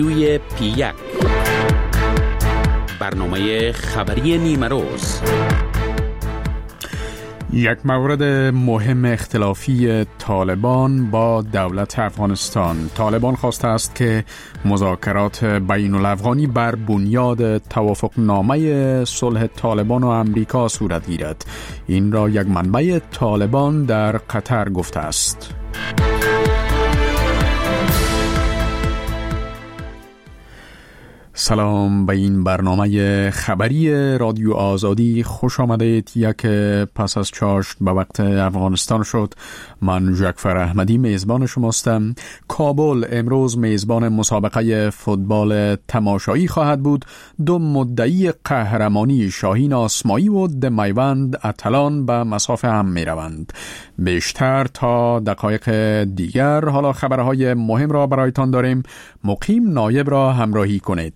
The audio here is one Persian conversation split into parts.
رادیوی پی1 برنامه خبری نیمروز. یک مورد مهم اختلافی طالبان با دولت افغانستان. طالبان خواسته است که مذاکرات بین الافغانی بر بنیاد توافقنامه صلح طالبان و امریکا صورت گیرد. این را یک منبع طالبان در قطر گفته است. سلام به این برنامه خبری رادیو آزادی خوش آمدید. یک پس از چاشت به وقت افغانستان شد. من جعفر احمدی میزبان شماستم. کابل امروز میزبان مسابقه فوتبال تماشایی خواهد بود. دو مدعی قهرمانی شاهین آسمایی و دمیوند اتلان به مسافه هم می روند. بیشتر تا دقایق دیگر. حالا خبرهای مهم را برایتان داریم. مقیم نایب را همراهی کنید.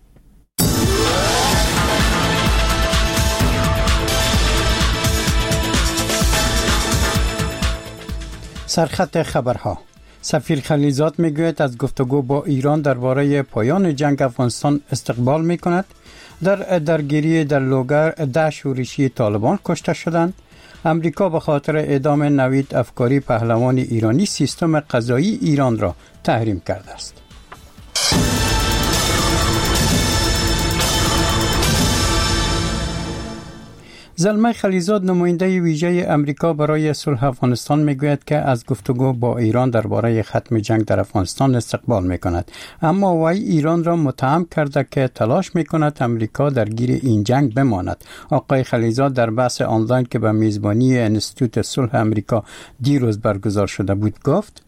سرخط خبرها. سفیر خلیزاد میگوید از گفتگو با ایران درباره پایان جنگ افغانستان استقبال میکند. در درگیری در لوگر 10 شورشی طالبان کشته شدند. امریکا به خاطر اعدام نوید افکاری پهلوان ایرانی سیستم قضایی ایران را تحریم کرده است. زلمه خلیزاد نماینده ویژه امریکا برای صلح افغانستان میگوید که از گفتگو با ایران درباره ختم جنگ در افغانستان استقبال میکند، اما وی ایران را متهم کرده که تلاش میکند امریکا درگیر این جنگ بماند. آقای خلیزاد در بحث آنلاین که به میزبانی انستیتوت صلح امریکا دیروز برگزار شده بود گفت: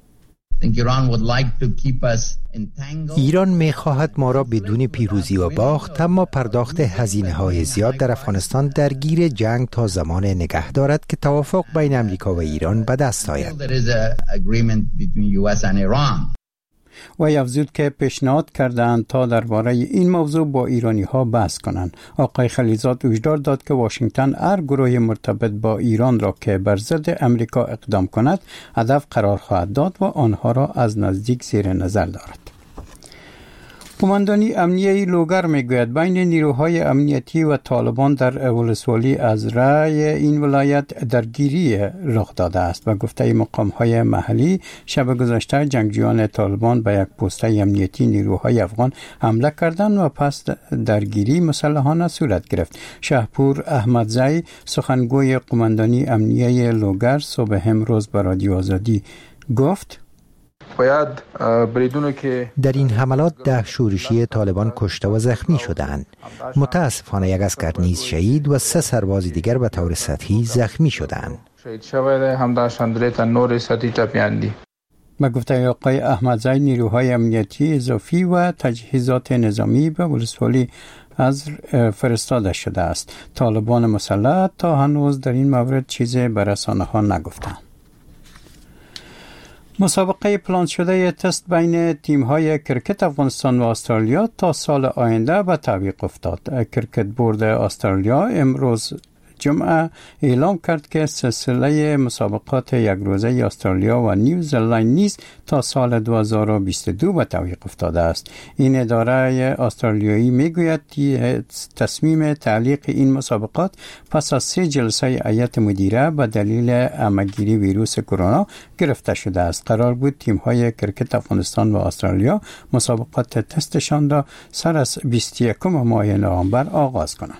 ایران می‌خواهد ما را بدون پیروزی و باخت، اما پرداخت هزینه‌های زیاد در افغانستان درگیر جنگ تا زمان نگه دارد که توافق بین امریکا و ایران به دست آید. و افزود که پیشنهاد کردند تا درباره این موضوع با ایرانی ها بحث کنند. آقای خلیزاد هشدار داد که واشنگتن هر گروه مرتبط با ایران را که بر ضد امریکا اقدام کند هدف قرار خواهد داد و آنها را از نزدیک زیر نظر دارد. قماندانی امنیه لوگر میگوید بین نیروهای امنیتی و طالبان در ولسوالی از رای این ولایت درگیری رخ داده است و گفته مقامهای محلی شب گذشته جنگجویان طالبان به یک پست امنیتی نیروهای افغان حمله کردند و پس درگیری مسلحانه صورت گرفت. شهپور احمدزی سخنگوی قماندانی امنیه لوگر صبح امروز به رادیو آزادی گفت: در این حملات 10 شورشی طالبان کشته و زخمی شدند. متاسفانه یک اسکر نیز شهید و 3 سرباز دیگر به طور سطحی زخمی شدند. به گفته آقای احمدزی نیروهای امنیتی اضافی و تجهیزات نظامی به ولسوالی از فرستاده شده است. طالبان مسلح تا هنوز در این مورد چیزی به رسانه‌ها نگفتند. مسابقه پلان شده تست بین تیم‌های کرکت افغانستان و استرالیا تا سال آینده به تعویق افتاد. کرکت بورد استرالیا امروز جمعه اعلام کرد که سلسله مسابقات یک روزه استرالیا و نیوزلند نیز تا سال 2022 به تعویق افتاده است. این اداره استرالیایی میگوید تصمیم تعلیق این مسابقات پس از 3 جلسه هیئت مدیره به دلیل همه‌گیری ویروس کرونا گرفته شده است. قرار بود تیم‌های کرکت افغانستان و استرالیا مسابقات تستشان را سر از 21 ماه نوامبر آغاز کنند.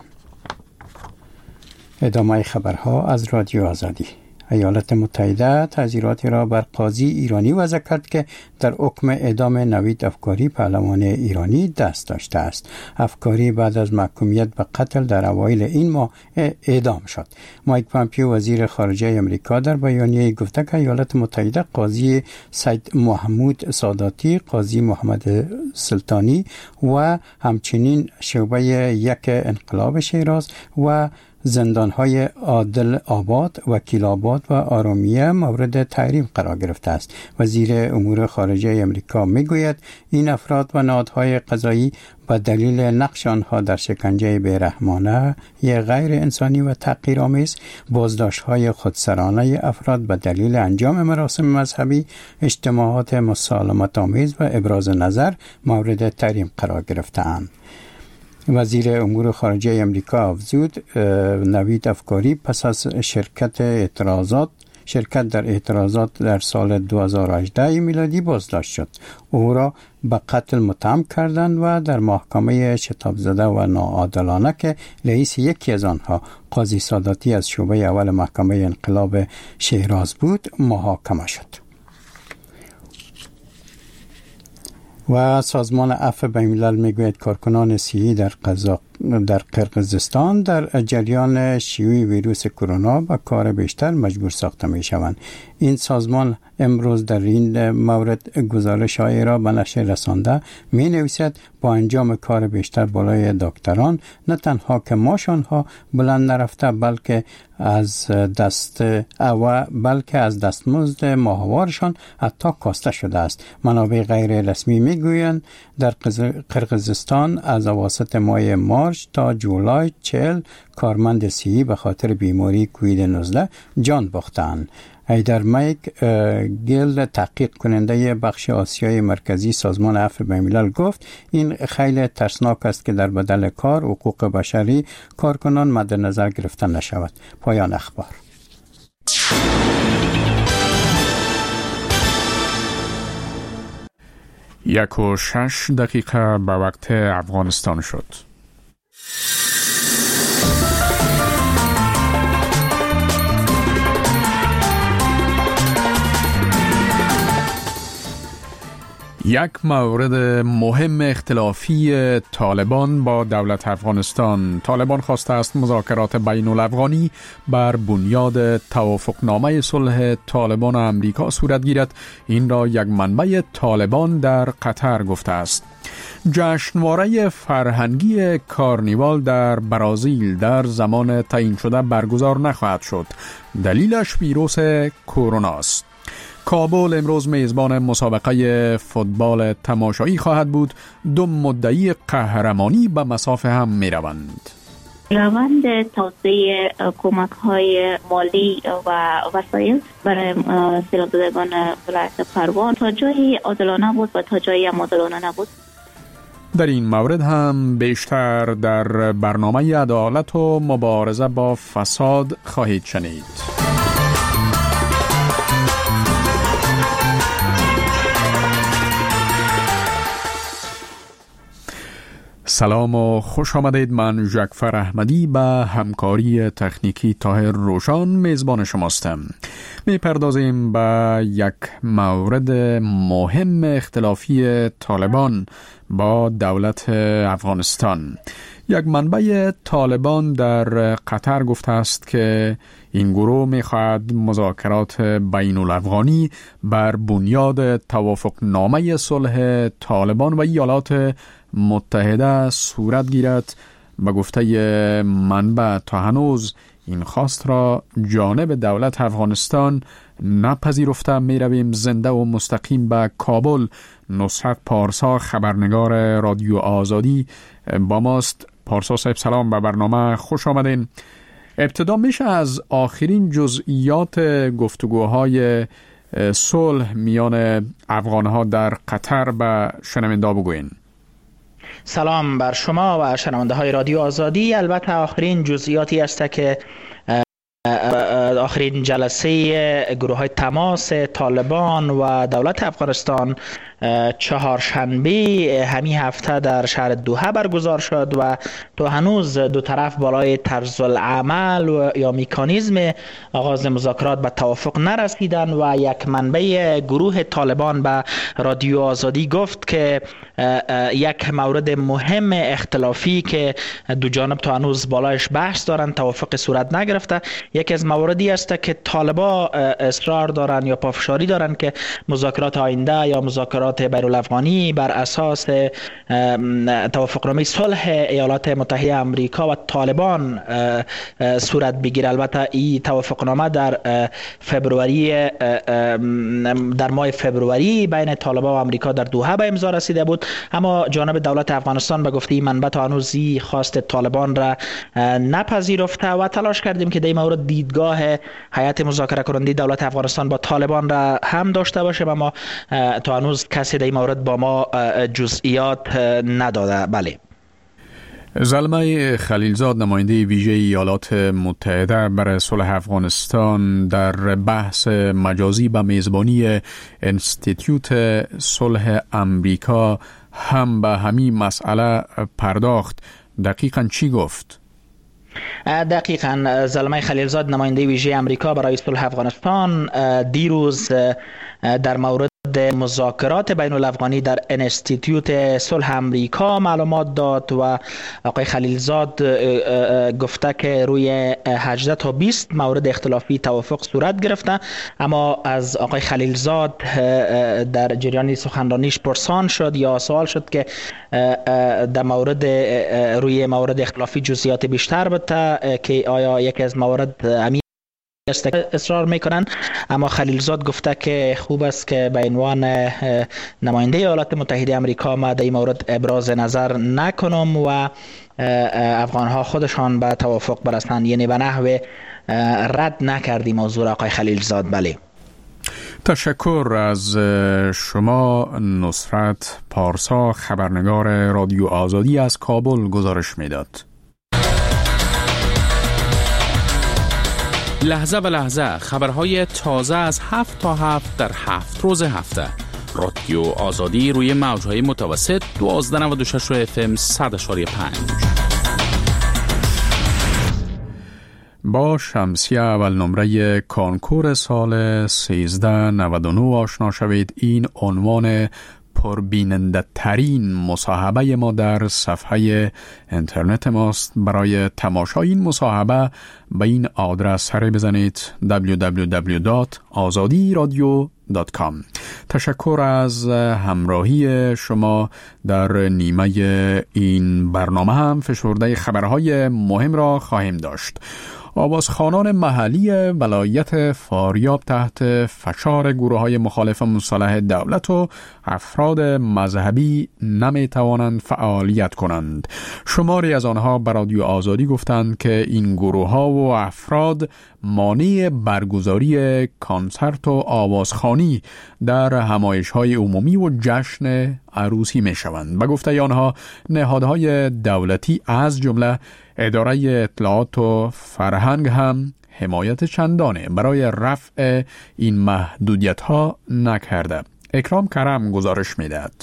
ادامه خبرها از رادیو آزادی. ایالات متحده تعزیراتی را بر قاضی ایرانی وضع کرد که در حکم اعدام نوید افکاری پهلوان ایرانی دست داشته است. افکاری بعد از محکومیت به قتل در اوایل این ماه اعدام شد. مایک پامپیو وزیر خارجه امریکا در بیانیه گفته که ایالات متحده قاضی سید محمود ساداتی، قاضی محمد سلطانی و همچنین شعبه 1 انقلاب شیراز و زندانهای عادل آباد، وکیل آباد و آرامیه مورد تحریم قرار گرفته است. وزیر امور خارجه امریکا میگوید این افراد و نهادهای قضایی به دلیل نقش آنها در شکنجه بیرحمانه غیر انسانی و تحقیرآمیز، بازداشت‌های خودسرانه افراد به دلیل انجام مراسم مذهبی، اجتماعات مسالمت‌آمیز و ابراز نظر مورد تحریم قرار گرفته‌اند. وزیر امور خارجه امریکا افزود نوید افکاری پس از شرکت در اعتراضات در سال 2018 میلادی بازداشت شد. او را به قتل متهم کردند و در محکمه شتاب زده و ناعادلانه که رئیس یکی از آنها قاضی ساداتی از شعبه اول محکمه انقلاب شیراز بود محاکمه شد. و سازمان عفو بین‌الملل میگوید کارکنان صحی در قرقیزستان در جریان شیوع ویروس کرونا با کار بیشتر مجبور ساخته می شوند. این سازمان امروز در این مورد گزارش‌هایی را به نشر رسانده می نویسد با انجام کار بیشتر بالای دکتران نه تنها که معاش آنها بلند نرفته بلکه از دستمزد ماهوارشان حتی کاسته شده است. منابع غیر رسمی میگویند در قرقیزستان از اواسط ماه مارچ تا جولای 40 کارمند صحی به خاطر بیماری کووید 19 جان باختند. هیدر میک گیل تحقیق کننده بخش آسیای مرکزی سازمان عفو بین‌الملل گفت این خیلی ترسناک است که در بدل کار حقوق بشری کارکنان مد نظر گرفته نشود. پایان اخبار. 1:06 به وقت افغانستان شد. یک مورد مهم اختلافی طالبان با دولت افغانستان. طالبان خواسته است مذاکرات بین الافغانی بر بنیاد توافقنامه صلح طالبان و امریکا صورت گیرد. این را یک منبع طالبان در قطر گفته است. جشنواره فرهنگی کارنیوال در برزیل در زمان تعیین شده برگزار نخواهد شد. دلیلش ویروس کرونا است. کابل امروز میزبان مسابقه فوتبال تماشایی خواهد بود. دو مدعی قهرمانی به مصاف هم می روند. روند توسعه کمک‌های مالی و وسایل برای سیلابزدگان ولایت پروان تا جایی عادلانه بود و تا جایی هم عادلانه نبود. در این مورد هم بیشتر در برنامه عدالت و مبارزه با فساد خواهید شنید. سلام و خوش آمدید. من جعفر احمدی به همکاری تکنیکی طاهر روشان میزبان شماستم. میپردازیم به یک مورد مهم اختلافی طالبان با دولت افغانستان. یک منبع طالبان در قطر گفته است که این گروه میخواهد مذاکرات بین الافغانی بر بنیاد توافقنامه صلح طالبان و ایالات متحده صورت گیرد. به گفته منبع تا هنوز این خواست را جانب دولت افغانستان نپذیرفته. می رویم زنده و مستقیم به کابل. نصرت پارسا خبرنگار رادیو آزادی با ماست. پارسا صاحب سلام، به برنامه خوش آمدین. ابتدا میشه از آخرین جزئیات گفتگوهای صلح میان افغانها در قطر به شنونده بگوین. سلام بر شما و شنونده های رادیو آزادی. البته آخرین جزئیاتی است که آخرین جلسه گروه های تماس طالبان و دولت افغانستان چهارشنبه همین هفته در شهر دوحه برگزار شد و تو هنوز دو طرف بالای طرز العمل و یا مکانیزم آغاز مذاکرات به توافق نرسیدن و یک منبع گروه طالبان به رادیو آزادی گفت که یک مورد مهم اختلافی که دو جانب تا هنوز بالایش بحث دارن توافق صورت نگرفته. یکی از مواردی است که طالبا اصرار دارن یا پافشاری دارن که مذاکرات آینده یا مذاکرات مذاکرات بین الافغانی بر اساس توافقنامه صلح ایالات متحده آمریکا و طالبان صورت بگیره. البته این توافقنامه در ماه فبروری بین طالبان و آمریکا در دوحه به امضا رسیده بود، اما جانب دولت افغانستان به گفته منبع تا هنوز خواست طالبان را نپذیرفته و تلاش کردیم که در این مورد دیدگاه هیئت مذاکره کننده دولت افغانستان با طالبان را هم داشته باشه، اما تا هنوز کسی در این مورد با ما جزئیات نداده. بله. زلمه خلیلزاد، نماینده ویژه ایالات متحده برای صلح افغانستان، در بحث مجازی به میزبانی انستیتیوت صلح امریکا هم به همین مسئله پرداخت. دقیقاً چی گفت؟ دقیقاً زلمه خلیلزاد، نماینده ویژه امریکا برای صلح افغانستان، دیروز در مورد مذاکرات بین الافغانی در انستیتیوت صلح امریکا معلومات داد و آقای خلیلزاد گفته که روی 18 تا 20 مورد اختلافی توافق صورت گرفته، اما از آقای خلیلزاد در جریان سخنرانیش پرسان شد یا سوال شد که در روی مورد اختلافی جزئیات بیشتر بده که آیا یکی از موارد اصرار میکنن، اما خلیلزاد گفته که خوب است که به عنوان نماینده ایالات متحده آمریکا ما در این مورد ابراز نظر نکنم و افغانها خودشان به توافق برسند، یعنی به نحو رد نکردیم موضوع آقای خلیلزاد. بله. تشکر از شما. نصرت پارسا، خبرنگار رادیو آزادی از کابل گزارش میداد. لحظه و لحظه خبرهای تازه از 7 تا 7 در 7 روز هفته. رادیو آزادی روی موجهای متوسط 1296 FM 100.5. با شمسیه اول نمره کانکور سال 1399 آشنا شوید. این عنوان پربیننده ترین مصاحبه ما در صفحه اینترنت ماست. برای تماشای این مصاحبه به این آدرس سر بزنید www.azadiradio.com. تشکر از همراهی شما. در نیمه این برنامه هم فشرده خبرهای مهم را خواهیم داشت. آوازخوانان محلی ولایت فاریاب تحت فشار گروه‌های مخالف مصالحه دولت و افراد مذهبی نمی‌توانند فعالیت کنند. شماری از آنها به رادیو آزادی گفتند که این گروه‌ها و افراد مانع برگزاری کنسرت و آوازخوانی در همایش‌های عمومی و جشن عروسی می‌شوند. به گفته آنها نهادهای دولتی از جمله اداره اطلاعات و فرهنگ هم حمایت چندانه برای رفع این محدودیت‌ها نکرده. اکرام کرم گزارش می‌دهد.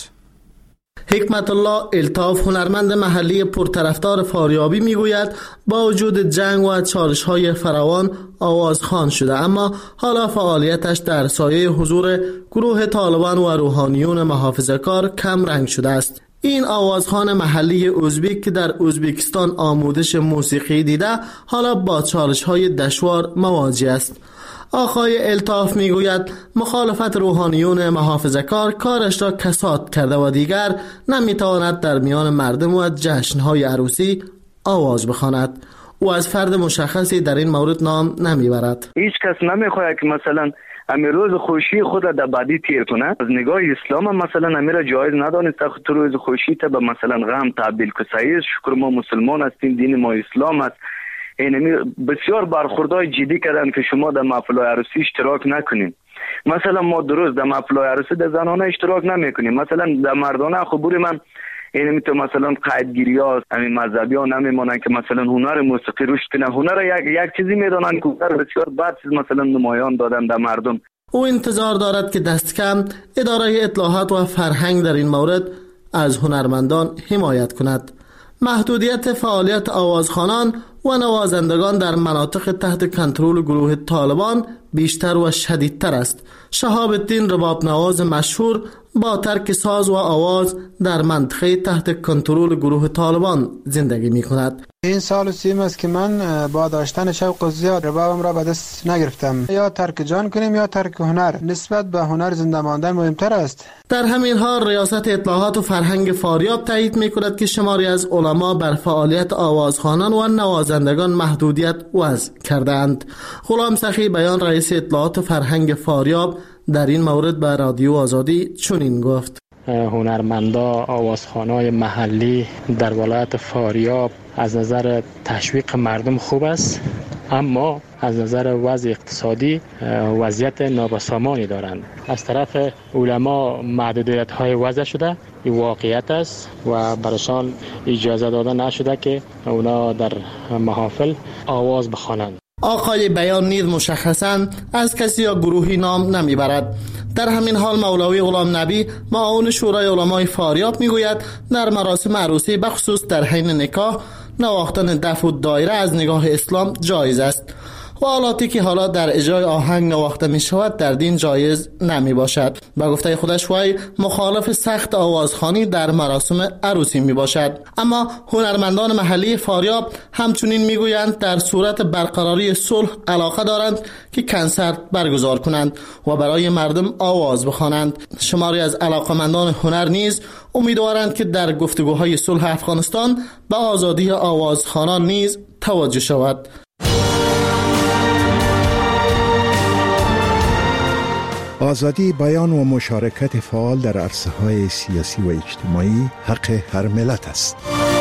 حکمت الله الطاف، هنرمند محلی پرطرفدار فاریابی، میگوید با وجود جنگ و چالش‌های فراوان آوازخوان شده، اما حالا فعالیتش در سایه حضور گروه طالبان و روحانیون محافظه‌کار کم رنگ شده است. این آوازخوان محلی ازبک که در ازبکستان آموزش موسیقی دیده، حالا با چالش‌های دشوار مواجه است. آقای الطاف میگوید مخالفت روحانیون محافظه‌کار کارش را کساد کرده و دیگر نمیتواند در میان مردم و جشن‌های عروسی آواز بخواند. او از فرد مشخصی در این مورد نام نمیبرد. هیچ کس نمیخواهد که مثلا امی روز خوشی خود را در بعدی تیر کنه. از نگاه اسلام مثلا امی را جایز ندانست تو روز خوشی تا به مثلا غم تعبیل کسایی. شکر ما مسلمان هستیم، دین ما اسلام است. این بسیار برخوردهای جدی کردن که شما در محفل‌های عروسی اشتراک نکنین. مثلا ما درست در محفل‌های عروسی در زنانه اشتراک نمیکنیم، مثلا در مردانه خبور من این تو مثلا قیدگیری ها همین مذهبی ها نمیمانن که مثلا هنر موسیقی روش کنن. هنر یک چیزی میدانن که هنر بسیار بد چیز مثلا نمایان دادن در مردم. او انتظار دارد که دست کم اداره اطلاعات و فرهنگ در این مورد از هنرمندان حمایت کند. محدودیت فعالیت آوازخوانان و نوازندگان در مناطق تحت کنترل گروه طالبان بیشتر و شدیدتر است. شهاب الدین رباب نواز مشهور با ترک ساز و آواز در منطقه تحت کنترل گروه طالبان زندگی می کند. این سال 3 است که من با داشتن شوق زیاد ربابم را به دست نگرفتم. یا ترک جان کنیم یا ترک هنر. نسبت به هنر زنده ماندن مهمتر است. در همین حال ریاست اطلاعات و فرهنگ فاریاب تایید می کند که شماری از علما بر فعالیت آوازخوانان و نوازندگان محدودیت وضع کردند. غلام سخی بیان رئیس اطلاعات و فرهنگ فاریاب در این مورد به رادیو آزادی چنین گفت: هنرمندا آوازخوانای محلی در ولایت فاریاب از نظر تشویق مردم خوب است، اما از نظر وضع اقتصادی وضعیت نابسامانی دارند. از طرف علما محدودیت های وضع شده، این واقعیت است و برشان اجازه داده نشده که اونا در محافل آواز بخوانند. آقای بیان نیز مشخصاً از کسی یا گروهی نام نمیبرد. در همین حال مولوی غلام نبی معاون شورای علمای فاریاب میگوید در مراسم عروسی بخصوص در حین نکاح نواختن دف و دایره از نگاه اسلام جایز است و آلاتی که حالا در اجرای آهنگ نواخته می شود در دین جایز نمی باشد. با گفته خودش وی مخالف سخت آوازخوانی در مراسم عروسی می باشد. اما هنرمندان محلی فاریاب همچنین می گویند در صورت برقراری صلح علاقه دارند که کنسرت برگزار کنند و برای مردم آواز بخوانند. شماری از علاقمندان هنر نیز امیدوارند که در گفتگوهای صلح افغانستان به آزادی آوازخوانان نیز توجه شود. آزادی بیان و مشارکت فعال در عرصه‌های سیاسی و اجتماعی حق هر ملت است.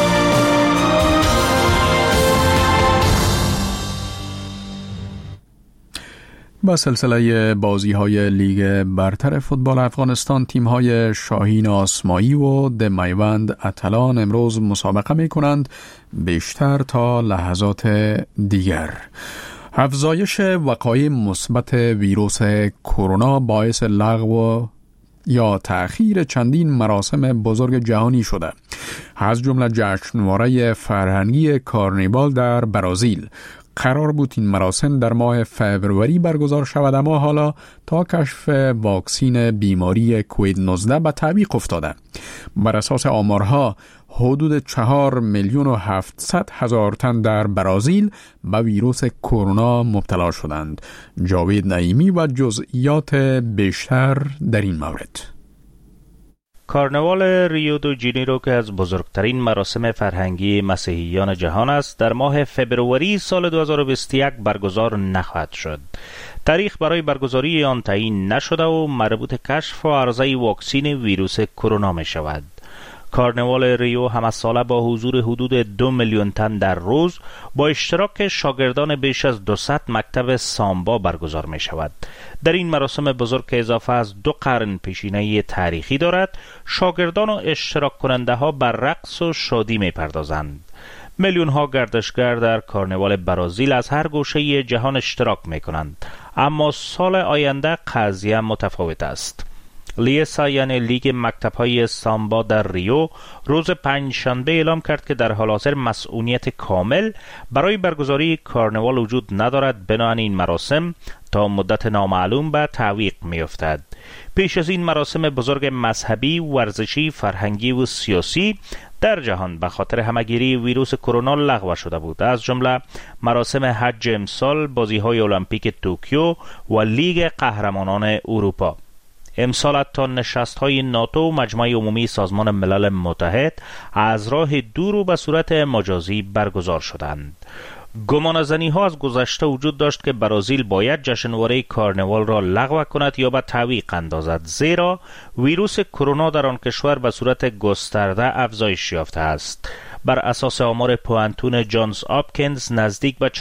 با سلسله بازی‌های لیگ برتر فوتبال افغانستان، تیم‌های شاهین آسمایی و دمیوند اتلان امروز مسابقه می‌کنند، بیشتر تا لحظات دیگر. افزایش وقایع مثبت ویروس کرونا باعث لغو یا تأخیر چندین مراسم بزرگ جهانی شده. از جمله جشنواره فرهنگی کارنیوال در برزیل. قرار بود این مراسم در ماه فوریه برگزار شود، اما حالا تا کشف واکسین بیماری کووید 19 به تعویق افتاده. بر اساس آمارها حدود 4,700,000 تن در برزیل به ویروس کرونا مبتلا شدند. جاوید نعیمی و جزئیات بیشتر در این مورد. کارناوال ریو دو جانیرو که از بزرگترین مراسم فرهنگی مسیحیان جهان است، در ماه فوریه سال 2021 برگزار نخواهد شد. تاریخ برای برگزاری آن تعیین نشده و مربوط کشف و عرضه واکسین ویروس کرونا می شود. کارناوال ریو همه ساله با حضور حدود 2 میلیون تن در روز با اشتراک شاگردان بیش از 200 مکتب سامبا برگزار می شود. در این مراسم بزرگ که اضافه از 2 قرن پیشینه تاریخی دارد، شاگردان و اشتراک کننده ها بر رقص و شادی می پردازند. میلیون ها گردشگر در کارناوال برزیل از هر گوشه جهان اشتراک می کنند، اما سال آینده قضیه متفاوت است. لیسا یعنی لیگ مکتب‌های سامبا در ریو روز پنجشنبه اعلام کرد که در حال حاضر مسئولیت کامل برای برگزاری کارناوال وجود ندارد، بنابراین این مراسم تا مدت نامعلوم به تعویق می‌افتد. پیش از این مراسم بزرگ مذهبی، ورزشی، فرهنگی و سیاسی در جهان به خاطر همه‌گیری ویروس کرونا لغو شده بود، از جمله مراسم حج امسال، بازی‌های المپیک توکیو و لیگ قهرمانان اروپا. امسال حتی نشست‌های ناتو و مجمع عمومی سازمان ملل متحد از راه دور و به صورت مجازی برگزار شدند. گمانه‌زنی‌ها از گذشته وجود داشت که برزیل باید جشنواره کارناوال را لغو کند یا به تعویق اندازد، زیرا ویروس کرونا در آن کشور به صورت گسترده افزایش یافته است. بر اساس آمار پوانتون جانز آپکینز نزدیک به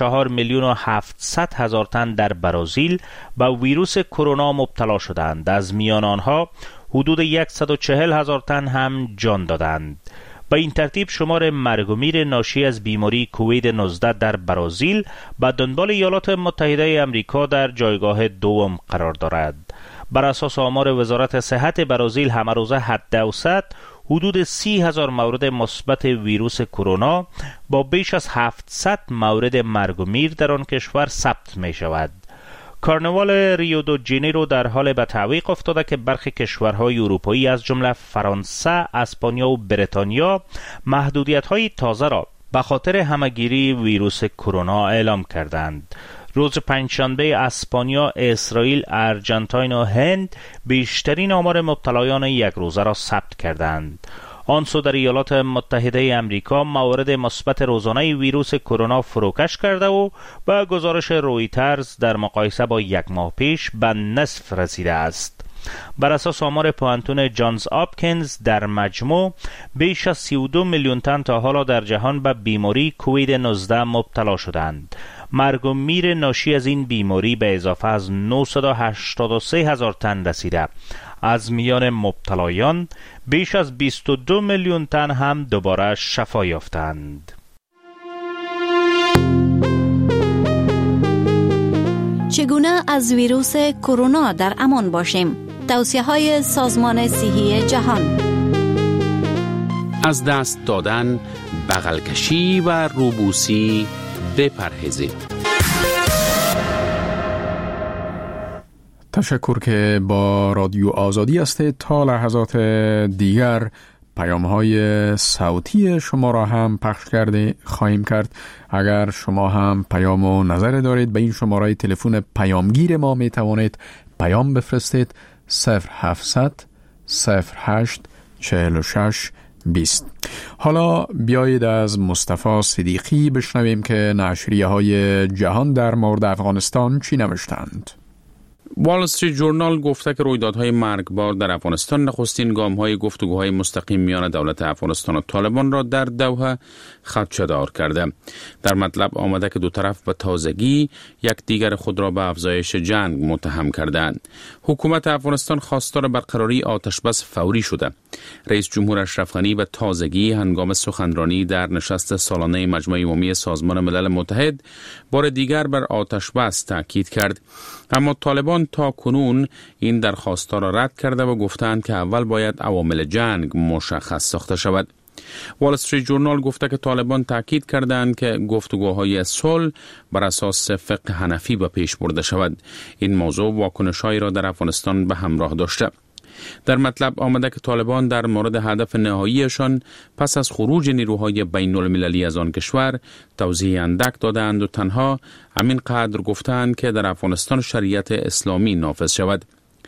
4,700,000 تن در برزیل به ویروس کرونا مبتلا شدند. از میان آنها حدود 140,000 تن هم جان دادند. به این ترتیب شمار مرگ و میر ناشی از بیماری کووید 19 در برزیل به دنبال ایالات متحده آمریکا در جایگاه دوم قرار دارد. بر اساس آمار وزارت صحت برزیل همه روزه حداوسط حدود 30,000 مورد مثبت ویروس کرونا با بیش از 700 مورد مرگ و میر در آن کشور ثبت می شود. کارنوال ریو دو جنیرو در حال به تعویق افتاده که برخی کشورهای اروپایی از جمله فرانسه، اسپانیا و بریتانیا محدودیت‌های تازه را به خاطر همه‌گیری ویروس کرونا اعلام کردند. روز پنجشنبه اسپانیا، اسرائیل، ارجنتاین و هند بیشترین آمار مبتلایان یک روزه را ثبت کردند. آن سو در ایالات متحده امریکا موارد مثبت روزانه ویروس کرونا فروکش کرده و به گزارش رویترز در مقایسه با یک ماه پیش به نصف رسیده است. بر اساس آمار پوانتون جانز آپکینز در مجموع بیش از 32 میلیون تن تا حالا در جهان به بیماری کووید 19 مبتلا شدند. مرگ و میر ناشی از این بیماری به اضافه از 983 هزار تن رسیده. از میان مبتلایان بیش از 22 میلیون تن هم دوباره شفا یافتند. چگونه از ویروس کرونا در امان باشیم؟ توصیه‌های سازمان صحی جهان. از دست دادن، بغل کشی و روبوسی بپرهیزید. تشکر که با رادیو آزادی هستید. تا لحظات دیگر پیام‌های صوتی شما را هم پخش کرده خواهیم کرد. اگر شما هم پیام و نظر دارید به این شماره تلفن پیامگیر ما می توانید پیام بفرستید 0700 08 46 20. حالا بیایید از مصطفی صدیقی بشنویم که نشریه های جهان در مورد افغانستان چی نوشتند. وال استریت جورنال گفته که رویدادهای مرگبار در افغانستان نخستین گام‌های گفتگوهای مستقیم میان دولت افغانستان و طالبان را در دوحه خدشه‌دار کرده. در مطلب آمده که دو طرف به تازگی یکدیگر خود را به افزایش جنگ متهم کردند. حکومت افغانستان خواستار برقراری آتشبس فوری شده. رئیس جمهور اشرف غنی به تازگی هنگام سخنرانی در نشست سالانه مجمع عمومی سازمان ملل متحد بار دیگر بر آتشبس تاکید کرد. اما طالبان تا کنون این درخواست را رد کرده و گفتند که اول باید عوامل جنگ مشخص ساخته شود. وال استریت جورنال گفته که طالبان تاکید کردند که گفتگوهای صلح بر اساس فقه حنفی به پیش برده شود. این موضوع واکنش‌هایی را در افغانستان به همراه داشته. در مطلب آمده که طالبان در مورد هدف نهاییشان پس از خروج نیروهای بین المللی از آن کشور توضیح اندک دادند و تنها همین قدر گفتند که در افغانستان شریعت اسلامی نافذ شود.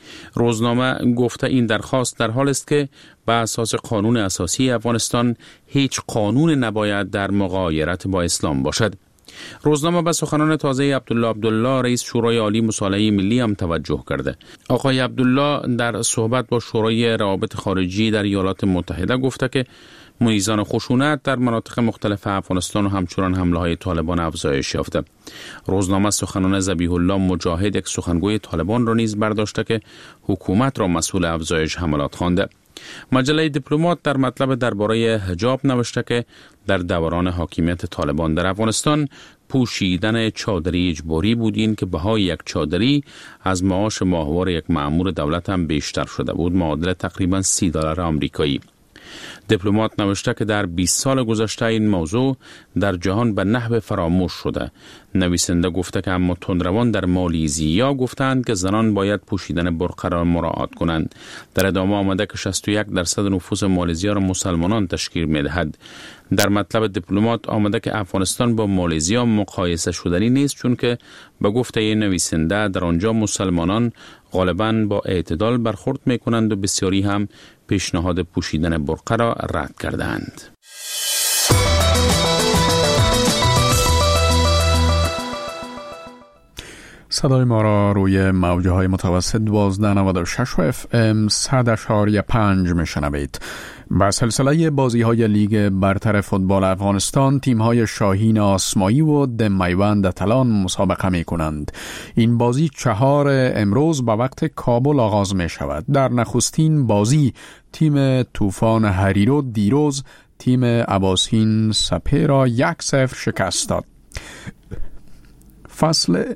روزنامه گفته این درخواست در حال است که به اساس قانون اساسی افغانستان هیچ قانون نباید در مغایرت با اسلام باشد. روزنامه به سخنان تازه عبدالله رئیس شورای عالی مصالحه ملی هم توجه کرده. آقای عبدالله در صحبت با شورای روابط خارجی در ایالات متحده گفته که میزان خشونت در مناطق مختلف افغانستان و همچنان حمله‌های طالبان افزایش یافته. روزنامه سخنان ذبیح الله مجاهد یک سخنگوی طالبان را نیز برداشته که حکومت را مسئول افزایش حملات خوانده. مجله دیپلمات در مطلب درباره حجاب نوشته که در دوران حاکمیت طالبان در افغانستان پوشیدن چادری اجباری بود، این که بهای یک چادری از معاش ماهوار یک مأمور دولت هم بیشتر شده بود، معادل تقریبا $30 آمریکایی. دیپلمات نوشته که در 20 سال گذشته این موضوع در جهان به نحو فراموش شده. نویسنده گفته که اما تندروان در مالیزیا گفتند که زنان باید پوشیدن برقه را مراعات کنند. در ادامه آمده که 61% نفوس مالیزیا را مسلمانان تشکیل می‌دهد. در مطلب دیپلمات آمده که افغانستان با مالیزیا مقایسه شدنی نیست، چون که به گفته نویسنده در آنجا مسلمانان غالباً با اعتدال برخورد می‌کنند و بسیاری هم پیشنهاد پوشیدن برقه را رد کردند. صدای ما را روی موجه های متوسط 1296 و FM 100.5 میشنوید. با سلسله بازی های لیگ برتر فوتبال افغانستان، تیم های شاهین آسمایی و دمیوند تلان مسابقه می کنند. این بازی 4 امروز با وقت کابل آغاز می شود. در نخستین بازی تیم طوفان هریرو دیروز تیم اباسین سپه را 1-0 شکست داد. فصل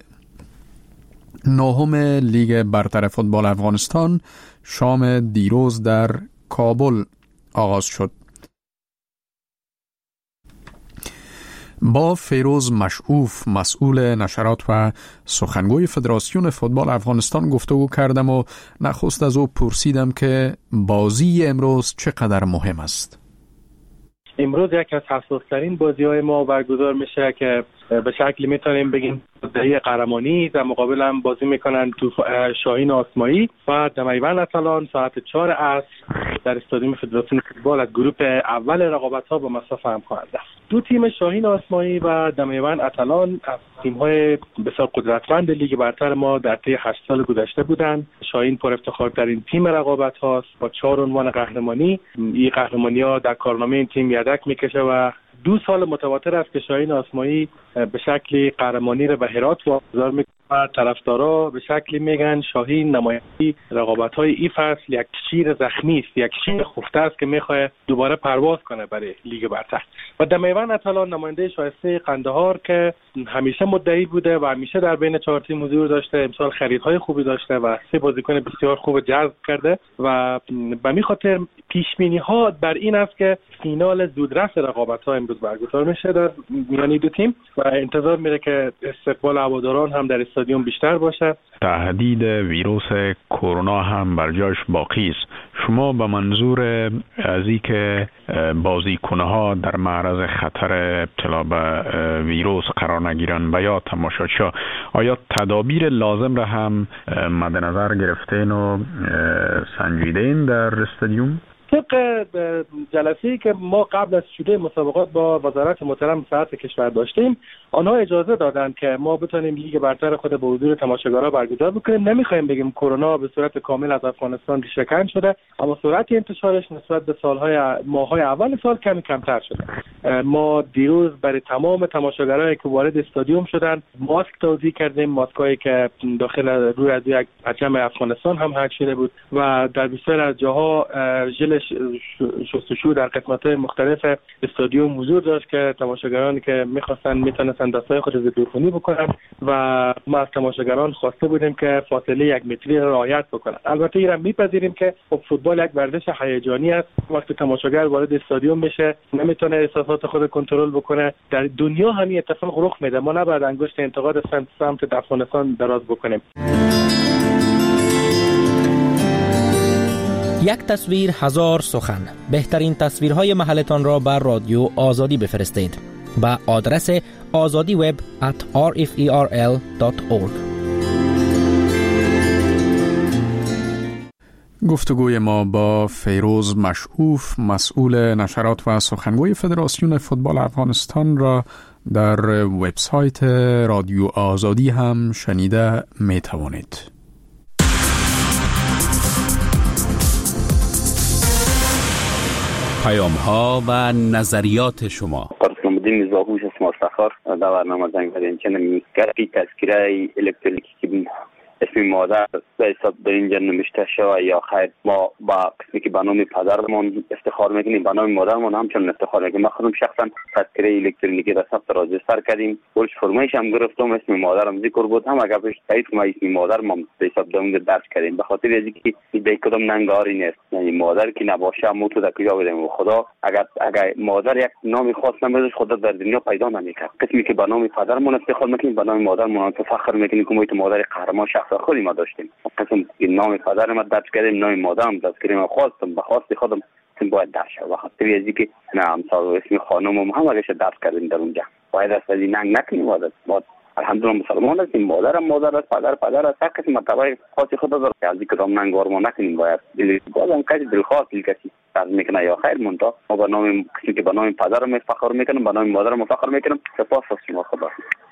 9 لیگ برتر فوتبال افغانستان شام دیروز در کابل آغاز شد. با فیروز مشعوف مسئول نشرات و سخنگوی فدراسیون فوتبال افغانستان گفتگو کردم و نخست از او پرسیدم که بازی امروز چقدر مهم است. امروز یکی از حساس‌ترین بازی‌های ما برگزار میشه که به شکلی میتونیم بگیم دهی قهرمانی در مقابل هم بازی میکنن تو شاهین آسمایی و دمیوند اتلان ساعت 4 عصر در استادیوم فدراسیون فوتبال از گروه اول رقابت‌ها با مصاف هم خواهند است. دو تیم شاهین آسمایی و دمیوند اتلان از تیم‌های بسیار قدرتمند لیگ برتر ما در طی 8 سال گذشته بودند. شاهین پر افتخارترین تیم رقابت هاست با 4 عنوان قهرمانی. این قهرمانی‌ها در کارنامه این تیم یدک میکشه و 2 سال متواتر است که شاهین آسمایی به شکلی قهرمانی را به هرات واگذار میکنه. طرفدارا به شکلی میگن شاهین نماینده رقابت‌های این فصل یک شیر زخمی است، یک شیر خفته است که میخواد دوباره پرواز کنه برای لیگ برتر. و دمیوند اتلان نماینده شایسته قندهار که همیشه مدعی بوده و همیشه در بین 4 تیم حضور داشته، امسال خریدهای خوبی داشته و 3 بازیکن بسیار خوب جذب کرده و به همین خاطر پیش‌بینی‌ها بر این است که فینال زودرس رقابت‌ها امروز برگزار میشه در میان دو تیم و انتظار میره که استقبال هواداران هم در استادیوم بیشتر باشه. تهدید ویروس کرونا هم بر جاش باقی است. شما به منظور از اینکه بازیکن‌ها در معرض خطر ابتلا به ویروس قرار نگیرن و یا تماشاچی، آیا تدابیر لازم را هم مد نظر گرفتین و سنجیدین در استادیوم؟ طبق جلسه‌ای که ما قبل از شروع مسابقات با وزارت محترم صحت کشور داشتیم، آنها اجازه دادند که ما بتونیم لیگ برتر خود به حضور تماشاگرها برگزار بکنیم. نمیخوایم بگیم کرونا به صورت کامل از افغانستان ریشه‌کن شده، اما سرعت انتشارش نسبت به ماه‌های اول سال کمی کمتر شده. ما دیروز برای تمام تماشاگرایی که وارد استادیوم شدند ماسک توزیع کردیم، ماسکایی که داخل روی از یک پرچم افغانستان هم حک شده بود و در بسیار از جاها ژل شستشو در قسمت‌های مختلف استادیوم حضور داشت که تماشاگرانی که می‌خواستن میتونستن دستای خود ضد عفونی بکنن و ما از تماشاگران خواسته بودیم که فاصله 1 متری را رعایت بکنن. البته این را میپذیریم که فوتبال یک ورزش هیجانی است. وقتی تماشاگر وارد استادیوم میشه نمیتونه احساسات خود کنترل بکنه. در دنیا همین اتفاق رخ میده. ما نباید انگشت انتقاد سمت افغانستان دراز بکنیم. یک تصویر هزار سخن. بهترین تصویرهای محلتان را بر رادیو آزادی بفرستید با آدرس azadiweb@rferl.org. گفتگوی ما با فیروز مشعوف مسئول نشرات و سخنگوی فدراسیون فوتبال افغانستان را در وبسایت رادیو آزادی هم شنیده می توانید. پیام‌ها و نظریات شما. قاسم‌الدین میرزاهوش اسم افتخار در برنامه زنگ زدین که نمی‌گردی تذکره الکترونیکی که اسم مادر به حساب در اینجا نمیشته شده یا خیر ما با قسمی که به نام پدرمون افتخار میکنیم به نام مادرمون همچنان افتخار میکنیم. ما خودم شخصا تذکره الکترونیکی را ثبت راجستر کردیم، ولش فرمایش هم گرفتم، اسم مادرم ذکر بود، هم اگر پیش تایید ما اسم مادرم به حساب داون درس کردیم به خاطر از اینکه به کدام ننگاری نیست، یعنی مادر که نباشه مو تو در کجا بدیم. خدا اگر مادر یک نام خاص نمیذاره خدا در دنیا پیدا نمیکنه. قسمی که به نام پدرمون افتخار میکنیم به نام مادرمون فخر میکنیم که ما تو مادر قهرمان خودی ما داشتیم. قسم نام پدر ما درس کردیم، نام مادرم درس کردیم، خواستم به خواست خودم باید درس شد. خاطر از اینکه نه امثال اسم خانم هم اگرش درس کردیم در اونجا باید از این ننگ نکنیم. باید الحمدلله مسلمان هستیم، مادرم مادر است، پدر است، هر کسی مرتبه خاصی خود داره. از اینکه کدام ننگ ما نکنیم. باید بازم کسی دلخواه کسی درس میکنه یا خیر مونتا ما به نام کسی که به نام پدرم فخر میکنم به نام مادرم فخر میکنم. سپاس از شما. خدا.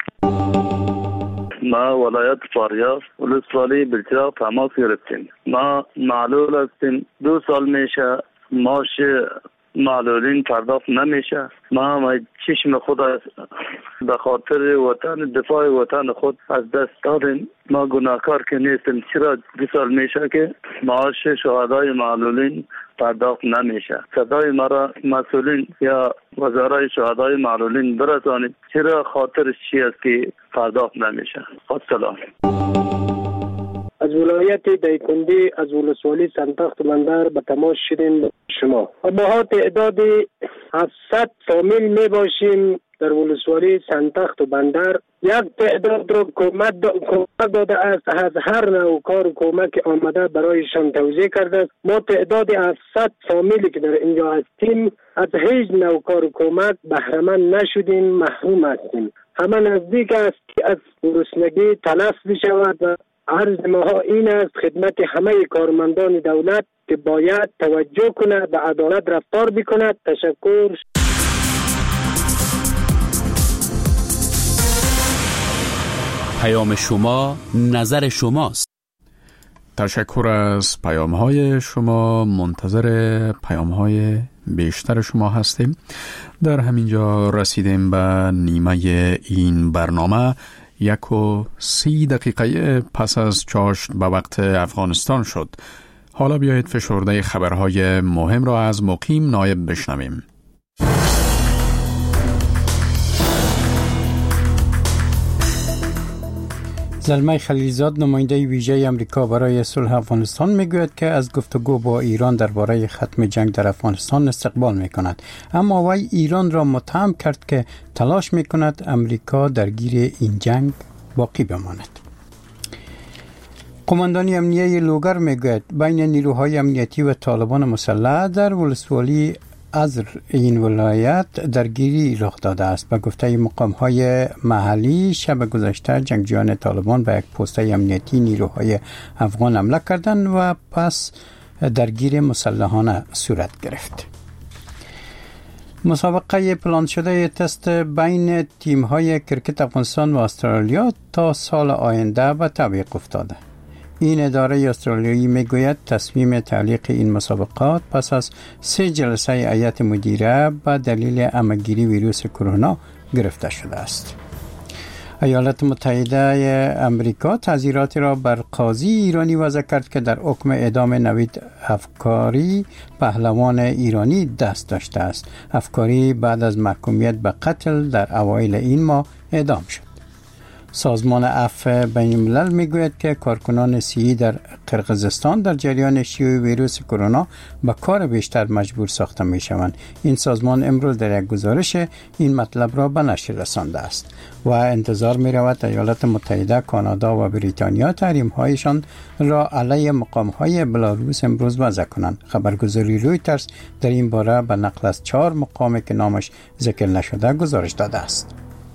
ما ولایت فاریاب ولسوالی بلچراغ تماس گرفتیم. ما معلول هستیم. 2 سال میشه معاش معلولین پرداخت نمیشه. ما چشم خود به خاطر وطن دفاع وطن خود از دست دادیم. ما گناهکار که نیستیم. چرا 2 سال میشه که معاش شهدای معلولین پرداخت نمیشه؟ صدای مرا مسئولین یا وزرای شهدای معلولین برسانید. چرا خاطرش چی است که پرداخت نمیشه؟ سلام. از ولایت دایکنده از ولسوالی سنتخت بندر به تماس شدیم شما. ما تعداد 700 فامیل می باشیم در ولسوالی سنتخت و بندر یک تعداد را کمک داده است. از هر نوع کار و کمک آمده برایشان توضیح کرده است. ما تعداد 700 فامیلی که در اینجا هستیم از هیچ نوع کار و کمک بهره‌مند نشدیم، محروم هستیم. همه نزدیک است که از گرسنگی تلف بشود و عرض ما این است خدمت همه کارمندان دولت که باید توجه کند، به عدالت رفتار بکند. تشکر. پیام شما نظر شماست. تشکر از پیام‌های شما. منتظر پیام‌های بیشتر شما هستیم. در همینجا رسیدیم به نیمه این برنامه. 1:30 دقیقه پس از چاشت به وقت افغانستان شد. حالا بیایید فشرده خبرهای مهم را از مقیم نایب بشنویم. زلمه خلیلزاد نماینده ویژه امریکا برای صلح افغانستان میگوید که از گفتگو با ایران درباره ختم جنگ در افغانستان استقبال میکند، اما وی ایران را متهم کرد که تلاش میکند امریکا درگیر این جنگ باقی بماند. قماندانی امنیه لوگر میگوید بین نیروهای امنیتی و طالبان مسلح در ولسوالی ازر این ولایت درگیری رخ داده است. به گفته مقام‌های محلی شب گذشته جنگجویان طالبان به یک پست امنیتی نیروهای افغان حمله کردند و پس درگیری مسلحانه صورت گرفت. مسابقه پلان شده تست بین تیم‌های کرکت افغانستان و استرالیا تا سال آینده به تعویق افتاده. این اداره استرالیایی میگوید تصمیم تعلیق این مسابقات پس از 3 جلسه هیئت مدیره به دلیل عمه‌گیری ویروس کرونا گرفته شده است. ایالات متحده امریکا تعزیراتی را بر قاضی ایرانی وضع کرد که در حکم اعدام نوید افکاری پهلوان ایرانی دست داشته است. افکاری بعد از محکومیت به قتل در اوایل این ماه اعدام شد. سازمان عفو بین الملل میگوید که کارکنان صحی در قرقیزستان در جریان شیوع ویروس کرونا به کار بیشتر مجبور ساخته می شوند. این سازمان امروز در یک گزارش این مطلب را به نشر رسانده است و انتظار می رود ایالات متحده، کانادا و بریتانیا تحریم هایشان را علیه مقام های بلاروس امروز وضع کنند. خبرگزاری رویترز در این باره به نقل از 4 مقامی که نامش ذکر نشده گزارش داده است.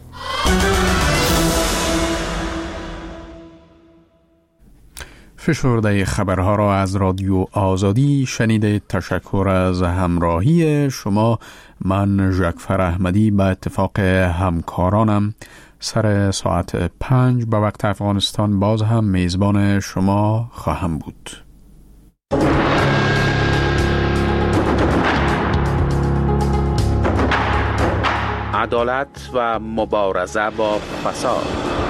فشرده خبرها را از رادیو آزادی شنیده. تشکر از همراهی شما. من جعفر احمدی به اتفاق همکارانم سر ساعت 5 به وقت افغانستان باز هم میزبان شما خواهم بود. عدالت و مبارزه با فساد.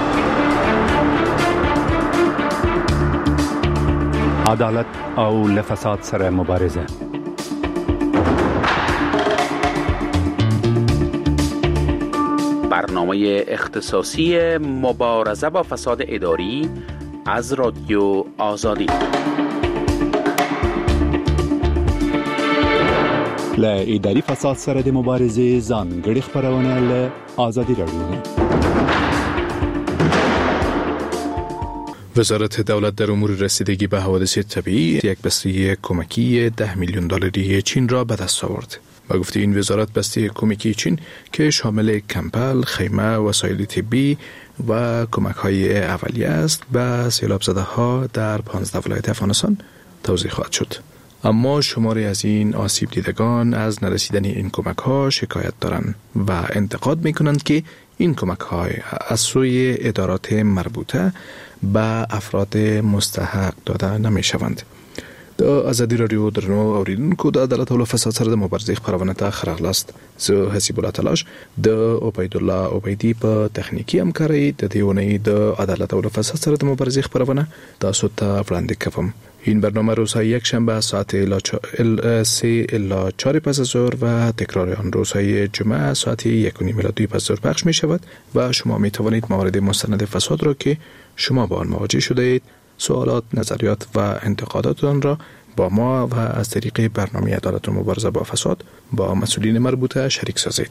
عدالت او لفساد سره مبارزه. برنامه اختصاصی مبارزه با فساد اداری از رادیو آزادی. ل اداری فساد سره د مبارزه ځانګړي خبرونه ل آزادی رادیو. وزارت دولت در امور رسیدگی به حوادث طبیعی یک بسته کمکی $10 میلیون چین را به دست آورد. با گفته این وزارت بسته کمکی چین که شامل کمپل، خیمه، وسایل طبی و کمک های اولیه است به سیلاب زده ها در 15 ولایت افغانستان توزیع خواهد شد. اما شماری از این آسیب دیدگان از نرسیدن این کمک ها شکایت دارند و انتقاد می کنند که این کمک های از سوی ادارات مربوطه به افراد مستحق داده نمی شوند. د ازادي رادیو درنو اوریدونکو د عدالت او فساد سره د مبارزې خبرونه ته خراغلاست. زه حسیب الله تلاش د عبید الله عبیدی په تخنیکی همکاري د دیونی د عدالت او فساد سره د مبارزې خبرونه تاسو ته وړاندې کوم. این برنامه روزهای یک شنبه ساعت 3 الی 4 پس از ظهر و تکرار آن روزهای جمعه ساعت 1 الی 2 پس از ظهر پخش می شود و شما می توانید موارد مستند فساد را که شما با آن مواجه شده اید، سوالات، نظریات و انتقاداتتان را با ما و از طریق برنامه عدالت و مبارزه با فساد با مسئولین مربوطه شریک سازید.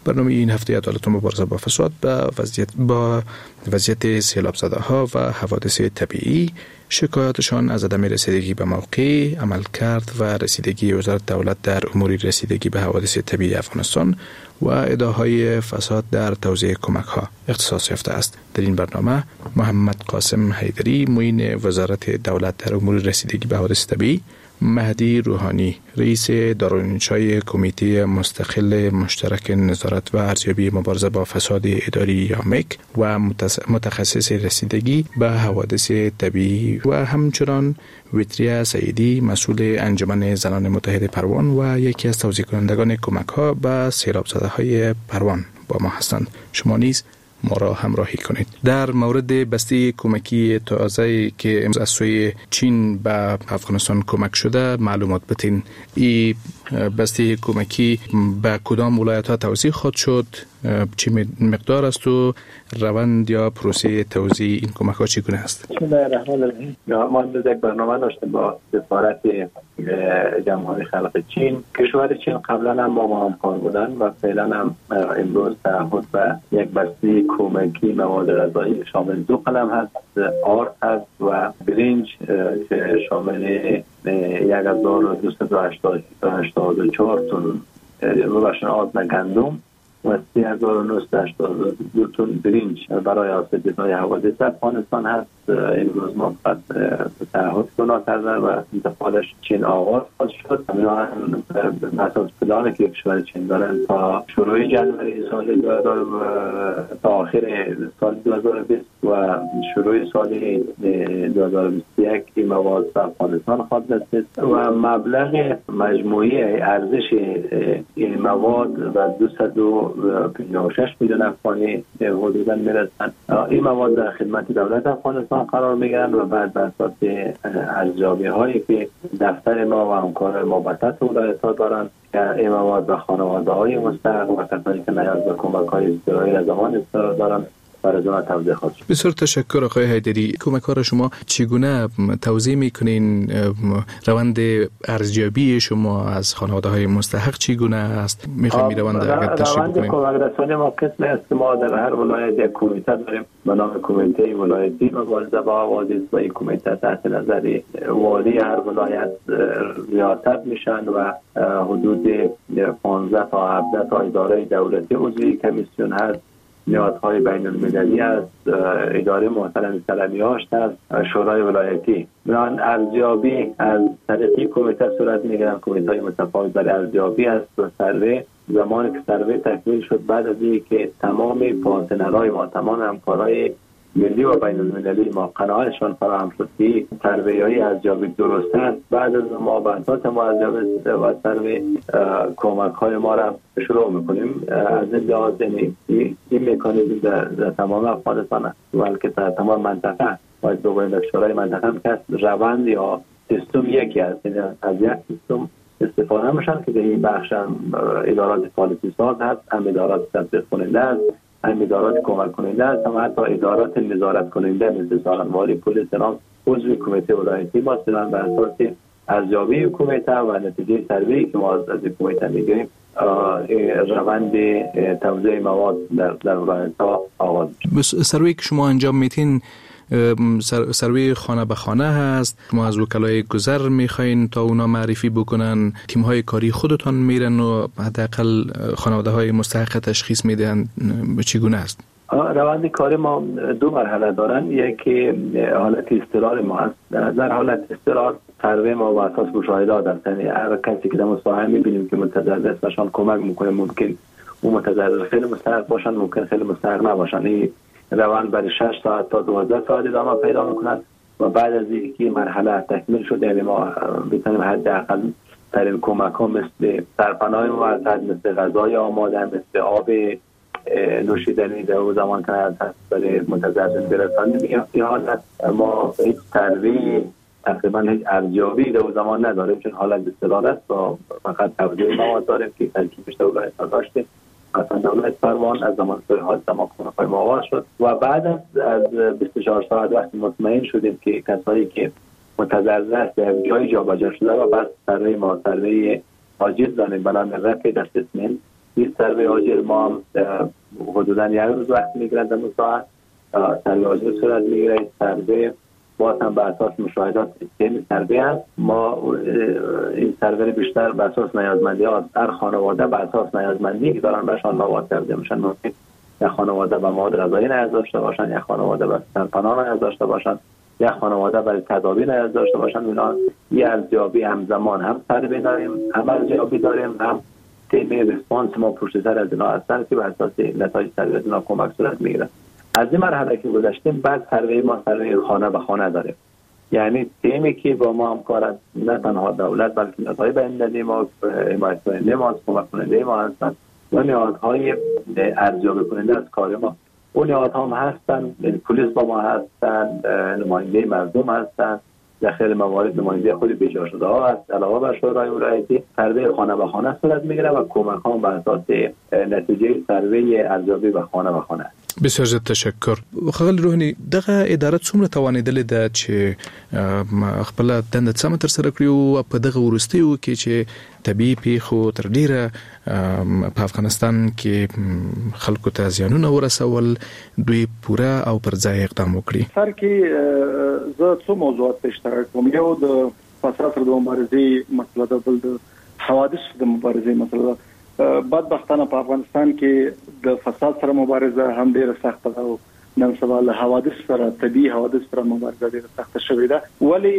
برنامه این هفته عدالت و مبارزه با فساد با وضعیت سیلاب زده ها و حوادث طبیعی، شکایاتشان از عدم رسیدگی به موقع، عملکرد و رسیدگی وزارت دولت در امور رسیدگی به حوادث طبیعی افغانستان و ادعاهای فساد در توزیع کمک ها اختصاص یافته است. در این برنامه محمد قاسم حیدری، معین وزارت دولت در امور رسیدگی به حوادث طبیعی، مهدی روحانی، رئیس دارالانشای کمیته مستقل مشترک نظارت و ارزیابی مبارزه با فساد اداری یا مک و متخصص رسیدگی به حوادث طبیعی و همچنان ویتریا سعیدی، مسئول انجمن زنان متحد پروان و یکی از توزیع کنندگان کمک ها به سیلاب زده های پروان با ما هستند. شما نیز ما را همراهی کنید. در مورد بسته کمکی تازه‌ای که از سوی چین به افغانستان کمک شده معلومات بدین. این بسته کمکی به کدام ولایت‌ها توزیع خواهد شد؟ چه مقدار است و روند یا پروسه توزیع این کمک ها چگونه است؟ بسم الله الرحمن الرحیم. ما امروز یک برنامه داشتیم با سفارت جمهوری خلق چین. کشور چین قبلا هم ما همکار بودن و فعلا هم امروز تعهد به یک بسته کمکی مواد غذایی شامل 2 قلم هست، آرد هست و برنج که شامل 1284 تن روشن آرد گندم و 3982 تن برنج برای آسیب‌زدگان حوادث افغانستان هست. امروز ما فقط تعهد کنا کرده و انتقالش چین آغاز شد. اساس پلانی که کشور چین دارن تا شروع جنوری سال 2000 تا آخر سال 2020 و شروع سال 2021 این مواد به افغانستان خواهد رسید و مبلغ مجموعی ارزش این مواد به 256 میلیون افغانی حدوداً میرسند. این مواد در خدمت دولت افغانستان قرار میگیرند و بعد بر اساس ارزیابی هایی که دفتر ما و همکار ما به سطح ولایت‌ها دارند که این مواد به خانواده های مستحق و کسانی که نیاز به کمک های اضطراری زمان استفاده دارند توزیع خواهد شد. بسیار تشکر آقای حیدری. کمک ها را شما چگونه توزیع میکنین؟ روند ارزیابی شما از خانواده های مستحق چگونه است؟ میخوایم روند تشریح بکنین. روند کمک رسانی ما قسم است. ما در هر ولایت یک کمیته داریم به نام کمیته ولایتی مبارزه با حوادث و این کمیته تحت نظر والی هر ولایت ریاست میشن و حدود 15 تا 17 تا اداره دولتی عضوی کمیسیون هست، نهادهای بین المللی است، اداره محترم سلمیه‌اش است، شورای ولایتی. بران ارزیابی از طریق کمیته صورت میگیرن. کمیته متفاوت در ارزیابی است و سروی زمانی که سروی تکمیل شد بعد از اینکه تمام پارتنرهای ما، تمام همکارای ملی و بین المللی ما قناعتشان فراهم شد که سروی‌های ارزیابی درست است، بعد از ما به اساس ارزیابی و سروی کمک‌های ما را شروع می‌کنیم. از این لحاظ این مکانیزم در تمام افغانستان است بلکه در تمام منطقه باید بگوییم در شورای منطقه هم که روند یا سیستم یکی است. از یک سیستم استفاده میشن که در این بخش هم ادارات پالیسی ساز هست، هم ادارات تطبیق کننده است، هم ادارات کمک کننده است، هم حتی ادارات نظارت کننده مثل سالنواری پلیس نام عضو کمیته ولایتی ما هستند. بر اساس ارزیابی کمیته و نتیجه سروی که ما از کمیته میگیریم روند توزیع مواد در ولایت‌ها آغاز میشه. سروی که شما انجام میتین سروی خانه به خانه هست، ما از وکلای گذر میخواین تا اونا معرفی بکنن، تیم‌های کاری خودتان میرن و حداقل خانواده های مستحق تشخیص میدن؟ چگونه است؟ روند کاری ما 2 مرحله دارن. یکی حالت استقرار ما است. در حالت استقرار سروی ما با اساس مشاهدات است، یعنی هر کسی که در مصاحبه میبینیم که متضرر است بهشان کمک میکنه. ممکن اون متضرر خیلی مستحق باشن، ممکن خیلی مستحق نباشن. این روند برای 6 ساعت تا 12 ساعت ادامه پیدا میکند و بعد از اینکه مرحله تکمیل شد یعنی ما بتونیم حداقل در این کمک ها مثل سرپناه موثق، مثل غذای آماده، مثل آب نوشیدنی در اون زمان که هست برای متضرر برسانیم. این حالت ما هیچ ترویج تقریبا هیچ ارزیابی در اون زمان نداریم چون حالت استقرار است و فقط توزیع مواد داریم که ترکیبش در ولایت داشتیم. مثلا دولت پروان از زمان که حادثه ما کمک‌های ما آغاز شد و بعد از 24 ساعت وقتی مطمئن شدیم که کسایی که متضرر است در جای جابجا شده و بعد سروی ما سروی حاجز داریم بنابراین رفع اسسمنت این سروی آجر ما هم حدوداً 1 روز وقت میگیره در ساعت سروی آجر صورت میگیره. سروی باز هم بر اساس مشاهدات سیستم سروی هست. ما این سروی بیشتر بر اساس نیازمندی ها هر خانواده بر اساس نیازمندی که دارن بهشان مواد تقدیم میشن. ممکن یک خانواده به مواد غذایی نیاز داشته باشن، یک خانواده به سرپناه نیاز داشته باشن، یک خانواده برای تداوی نیاز داشته باشن. اینا یه ارزیابی همزمان هم سروی داریم، هم ارزیابی داریم، هم تیم ریسپانس ما پشت سر از اینا هستن که بر اساس نتایج سروی اینا کمک صورت میگیره. از این مرحله که گذشتیم بعد سروی ما سروی خانه به خانه داریم. یعنی تیمی که با ما همکار است، نه تنها دولت بلکه نهادهای بین‌المللی ما، حمایت کننده ما، کمک کننده ما هستند و نهادهای ارزیابی کننده از کار ما. اون نهادها هم هستند، پلیس با ما هستند، نماینده مردم هستند، در خیلی موارد نماینده خود بیجا شده ها هست. علاوه بر شورای ولایتی سروی خانه به خانه صورت میگیره و کمک ها بر اساس نتیجه سروی ارزیابی به خانه به خانه. بسیار زیاد تشکر. خغل روحانی دغه اداره څومره توانیدلې ده چې خپل دنده سم تر سره کړی او په دغه ورستیو کې چې طبيعي پیښو تر ډیره په افغانستان کې خلکو ته زیانونه ورسول دوی پوره او پر ځای اقدام وکړي. سر کې زه څو موضوعات په اشتراک کوم. یو د فساد سره د مبارزې مسله ده، بل د حوادث د مبارزې مسله ده. بدبختانه په افغانستان کې د فساد سره مبارزه هم ډیره سخته ده او نن سبا له حوادث سره طبيعي حوادث سره مبارزه ډیره سخته شوې ده. ولی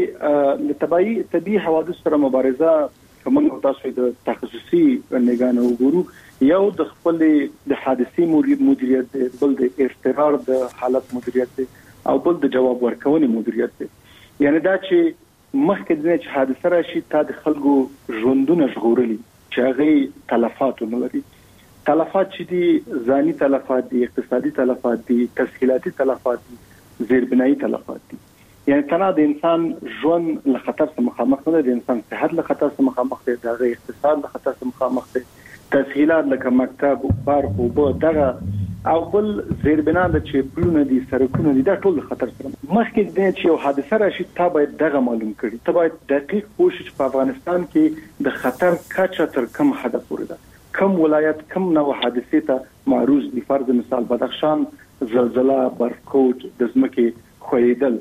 د طبيعي حوادث سره مبارزه کوم تاسو د تخصصي نگاه وګورو، یو د خپل د حادثي مدیریت دی، بل د اضطرار د حالت مدیریت دی او بل د جواب ورکونې مدیریت دی. یعنی دا چې مخکې د چې حادثه راشي تا د خلکو ژوندونه ژغورلي چې هغه تلفات ولري. تلفات چې دي ځاني تلفات دي، اقتصادي تلفات دي، تسهیلاتي تلفات دي، زیربنایي تلفات دي. یعنی تنها د انسان ژوند له خطر سره مخامخ نه، د انسان صحت له خطر سره مخامخ دی، د اقتصاد له خطر سره مخامخ دی، تسهیلات لکه مکتب، پارک او دغه او بل زیربنا د چې پلونه دي، سرکونه دي، دا ټول خطر سره مخکې د چې یو حادثه راشي تا باید دغه معلوم کړي. ته باید دقیق کوشش په افغانستان کې د خطر کچه تر کوم حد پورې ده، کوم ولایت کوم نوع حادثه ته معرض دي. فرض مثال بدخشان زلزلہ، برکوټ، د ځمکې خویدل،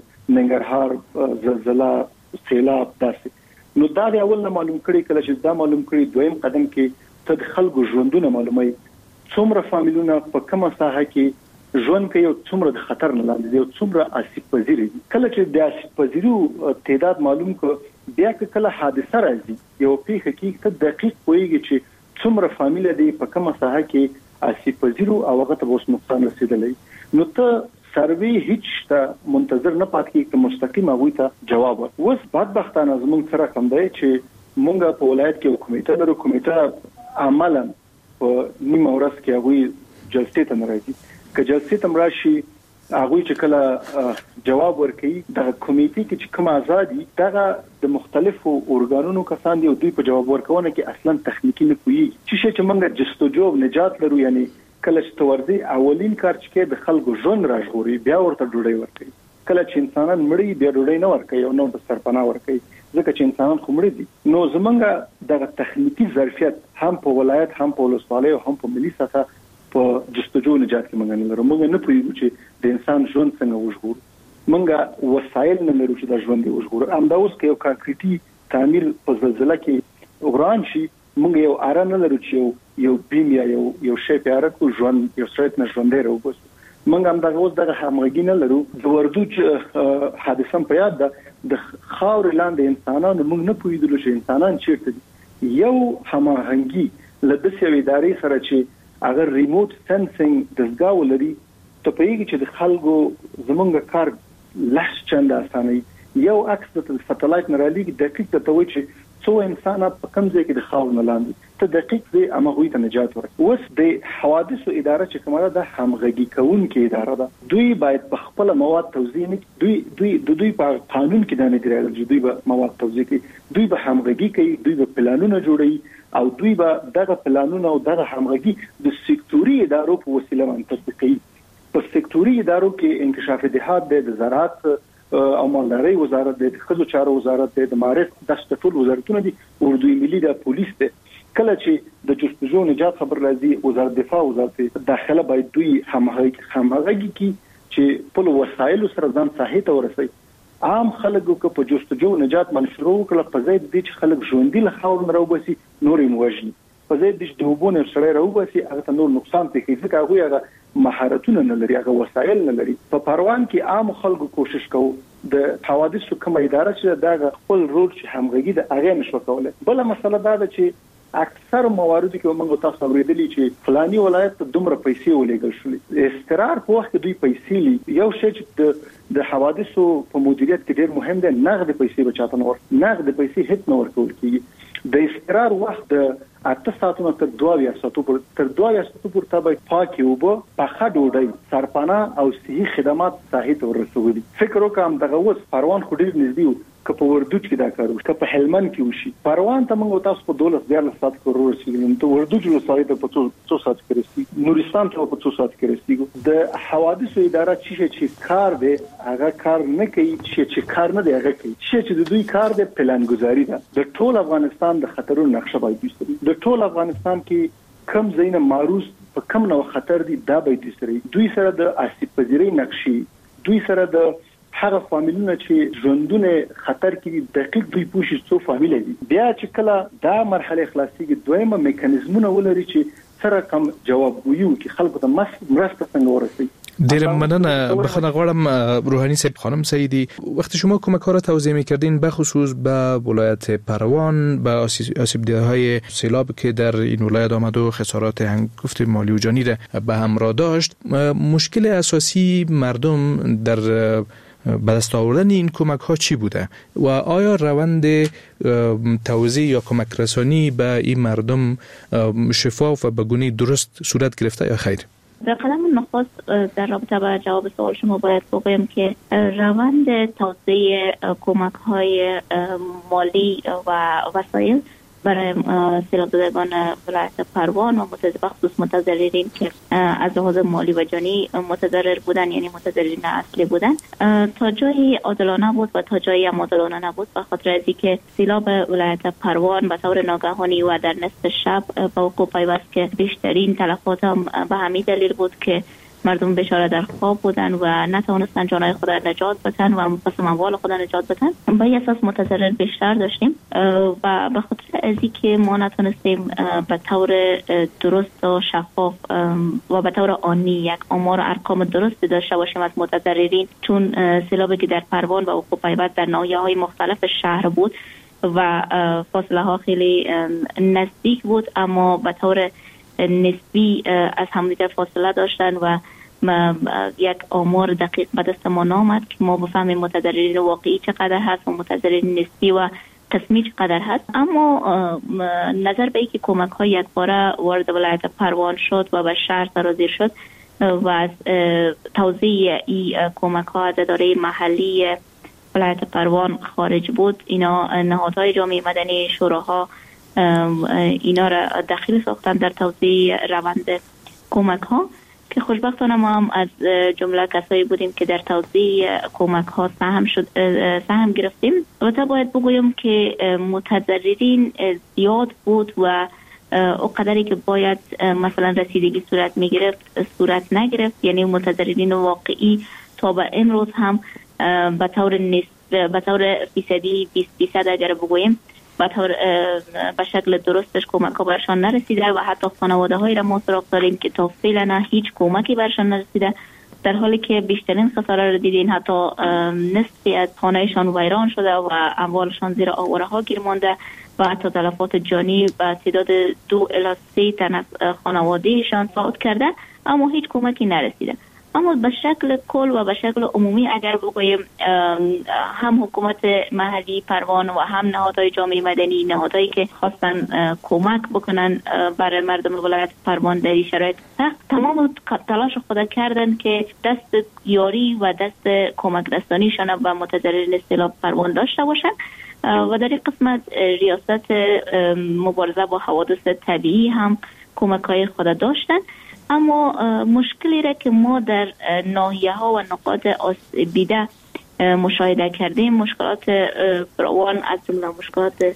ننګرهار زلزلہ، سیلاب، داسې. نو دا د اول نه معلوم کړي. کله چې دا معلوم کړي دویم قدم کې ته د خلکو ژوندونه معلوموي، څومره فامیلونه په کومه ساحه کې ژوند کوي او څومره د خطر نه لاندې دي او څومره آسیب پذیر دي. کله چې د آسیب پذیرو تعداد معلوم کو بیا کله حادثه راځي یو پیښه کې ته دقیق پوهیږي چې څومره فامیل دي په کومه ساحه کې آسیب پذیرو او هغه ته اوس نقصان رسیدلی. نو ته سروي هیڅ ته منتظر نه پات کیږي چې مستقیم هغه ته جواب ورکړي. اوس بدبختانه زموږ سره کوم دی چې مونږ په ولایت کې حکومت لرو، حکومت عملاً په نیمه ورځ کې هغه جلسې ته راځي. که جلسې ته راشي هغه چې کله جواب ورکړي د کمیټې کې چې کوم ازادي دغه د مختلفو اورګانونو کسان دي او دوی په جواب ورکونه کې اصلا تخنیکی نه کوي چې موږ جستجو نجات لرو. یعنی کله چې توردي اولین کار چې د خلکو ژوند راژغوري بیا ورته ډوډۍ ورکړي. کله چې انسانان مړي بیا ډوډۍ نه ورکړي او نو د سرپناه ورکړي ځکه چې انسانان خو مړي دي. نو زمونږ د تخنیکی ظرفیت هم په ولایت هم په ولسوالۍ او هم په ملي سطح په جستجو نجات کې موږ نه لرو. موږ نه پوهیږو چې د انسان ژوند څنګه وژغورو. موږ وسایل نه لرو چې د ژوند وژغورو. همدا اوس کې یو کانکریټي تعمیر په زلزلہ کې وران شي موږ یو اره نه لرو چې یو بیم یا یو شی پیاره کو ژوند یو سرت نه ژوندې راوباسو. موږ هم دغه اوس دغه همغږي نه لرو. د وردوج حادثه په یاد ده، د خاور لاندې انسانانو موږ نه پوهیدلو چې انسانان چیرته دي. یو هماهنګي له داسې یوې ادارې سره چې اگر ریموټ سنسینګ دستګاه ولري ته پوهیږي چې د خلکو زمونږ کار لږ چنده اسانه. یو عکس د ساتلایت نه رالیږي دقیق ته وایي چې څو انسانات په کوم ځای کې د خاور نه لاندې ته دقیق دی امغوی ته نجات ورکړي. اوس د حوادثو اداره چې کومه ده همغږي کوونکې اداره ده. دوی باید په خپل مواد توزیع نه دوی په قانون کې دا نه دی راغلی. دوی به مواد توزیع کوي، دوی به همغږي کوي، دوی به پلانونه جوړوي او دوی به دغه پلانونه او دغه همغږي د سکتوري ادارو په وسیله باندې تطبیقوي. په سکتوري ادارو کې انکشاف دهات د زراعت او مالدارۍ وزارت د ښځو چارو وزارت د معارف د ټول وزارتونو دي، اردوی ملي د پولیس د کله چې د جستجو نجات خبر راځي وزارت دفاع وزارت داخله باید دوی همغږي کی چې په وسایلو سره ځان ساحې ته ورسي. عام خلکو که په جستجو نجات منشور وکړه په ځای د چې خلک ژوندۍ له خاور راوبسي نورې موجي په ځای د دوبونه سره راوبسي هغه نور نقصان پکې ځکه هغه هغه مهارتونه نه لري هغه وسایل نه لري. په پروان کې عام خلکو کوشش کوي د حوادثو کوم اداره چې دا خپل رول چې همغږي د هغه نشو کولای. بل مسله دا ده چې اکثر مواردو کې موږ تاسو اوریدلی چې فلاني ولایت دومره پیسې ولېږل شولې استقرار په وخت دوی پیسې لې یو شی چې د حوادثو په مدیریت کې ډېر مهم دی نقد پیسې بچاته نور نقد پیسې هیڅ نه ورکول کیږي. د استقرار وخت د 8 ساعتونو تر 12 ساعتونو پورې تابع پاکي وبو په ډوډۍ سرپانا او صحي خدمات ساحې ته ورسولي. فکر وکم دغه وس پروان خو ډېر نږدې که په وردوج کې دا کار وشي که په هلمند کې وشي پروان ته موږ تاسو په 12 ساعت کې ورسېږو ته وردوج له ساحې ته په 2 ساعت کې رسېږو نورستان ته په 2 ساعت کې رسېږو. د حوادثو اداره چې کار دی هغه کار نه کوي چې کار نه دی هغه کوي چې د دوی کار دی پلانګذاري ده. د ټول افغانستان د خطرونو نقشه باید وي د ټول افغانستان کې کم زینه معروض په کم نو خطر دي دا باید وي دوی سره د آسیب پذیری نقشې دوی سره د هغه فامیلونه چې ژوندونه خطر کې دقیق دوی پوښي څو فامیل دي بیا چې کله دا مرحله خلاصيږي دویمه میکانیزمونه ولري چې سره کم جواب ویو کې خلکو ته مرسته څنګه ورسي. ډیر مننه بخنه غواړم روحانی صاحب خانم سعیدی وقتی شما کمک ها را توضیح میکردین بخصوص به ولایت پروان به آسیب دیده‌های سیلاب که در این ولایت آمد و خسارات هنگفت مالی و جانی را به همراه داشت مشکل اساسی مردم در به دست آوردن این کمک ها چی بوده و آیا روند توزیع یا کمک رسانی به این مردم شفاف و به گونه درست صورت گرفته یا خیر؟ در قدم نخست در رابطه با جواب سوال شما باید بگویم که روند توزیع کمک های مالی و وسایل برای سیلاب زدگان ولایت پروان و بخصوص متضررین که از لحاظ مالی و جانی متضرر بودن یعنی متضررین اصلی بودن تا جایی عادلانه بود و تا جایی هم عادلانه نبود به خاطر از اینکه سیلاب ولایت پروان به طور ناگهانی و در نصف شب به وقوع پیوست که بیشترین تلفات هم به همین دلیل بود که مردم بیچاره در خواب بودن و نتوانستن جانهای خود را نجات بدن و پس اموال خود را نجات بدن. به اساس متضرر بیشتر داشتیم و به خاطر از اینکه ما نتونستیم به طور درست و شفاف و به طور آنی یک آمار و ارقام درست داشته باشیم از متضررین چون سیلابی که در پروان و وقوع پیوست در ناحیه‌های مختلف شهر بود و فاصله ها خیلی نزدیک بود اما به طور نسبی از همدیگر فاصله داشتن و یک آمار دقیق به دست ما نامد که ما بفهمیم متضررین واقعی چقدر هست و متضررین نسبی و قسمی چقدر هست. اما نظر به اینکه کمک های یک باره وارد ولایت پروان شد و به شهر سرازیر شد و از توزیع این کمک ها از اداره محلی ولایت پروان خارج بود اینا نهادهای جامعه مدنی شوراها اینا را دخیل ساختن در توزیع روند کمک ها که خوشبختانه ما هم از جمله کسایی بودیم که در توزیع کمک ها سهم گرفتیم. البته باید بگویم که متضررین زیاد بود و او قدری که باید مثلا رسیدگی صورت میگرفت صورت نگرفت یعنی متضررین واقعی تا به امروز هم به طور فیصدی 20% اگر بگوییم به شکل درستش کمک ها برشان نرسیده و حتی خانواده هایی را ما سراغ داریم که تا فعلا هیچ کمکی برشان نرسیده در حالی که بیشترین خساره را دیدین حتی نصفی از خانهشان ویران شده و اموالشان زیر آواره ها گیر مانده و حتی تلفات جانی به تعداد 2 الی 3 تن از خانوادهشان صعود کرده اما هیچ کمکی نرسیده. اما به شکل کل و به شکل عمومی اگر بگوییم هم حکومت محلی پروان و هم نهادهای جامعه مدنی نهادهایی که خواستن کمک بکنن برای مردم ولایت پروان در این شرایط سخت تمام تلاش خود کردن که دست یاری و دست کمک رسانیشان به متضررین سیلاب پروان داشته باشن و در این قسمت ریاست مبارزه با حوادث طبیعی هم کمک های خود داشتن. اما مشکلی را که ما در ناحیه ها و نقاط آسیبیده مشاهده کردیم مشکلات فراوان از جمله مشکلات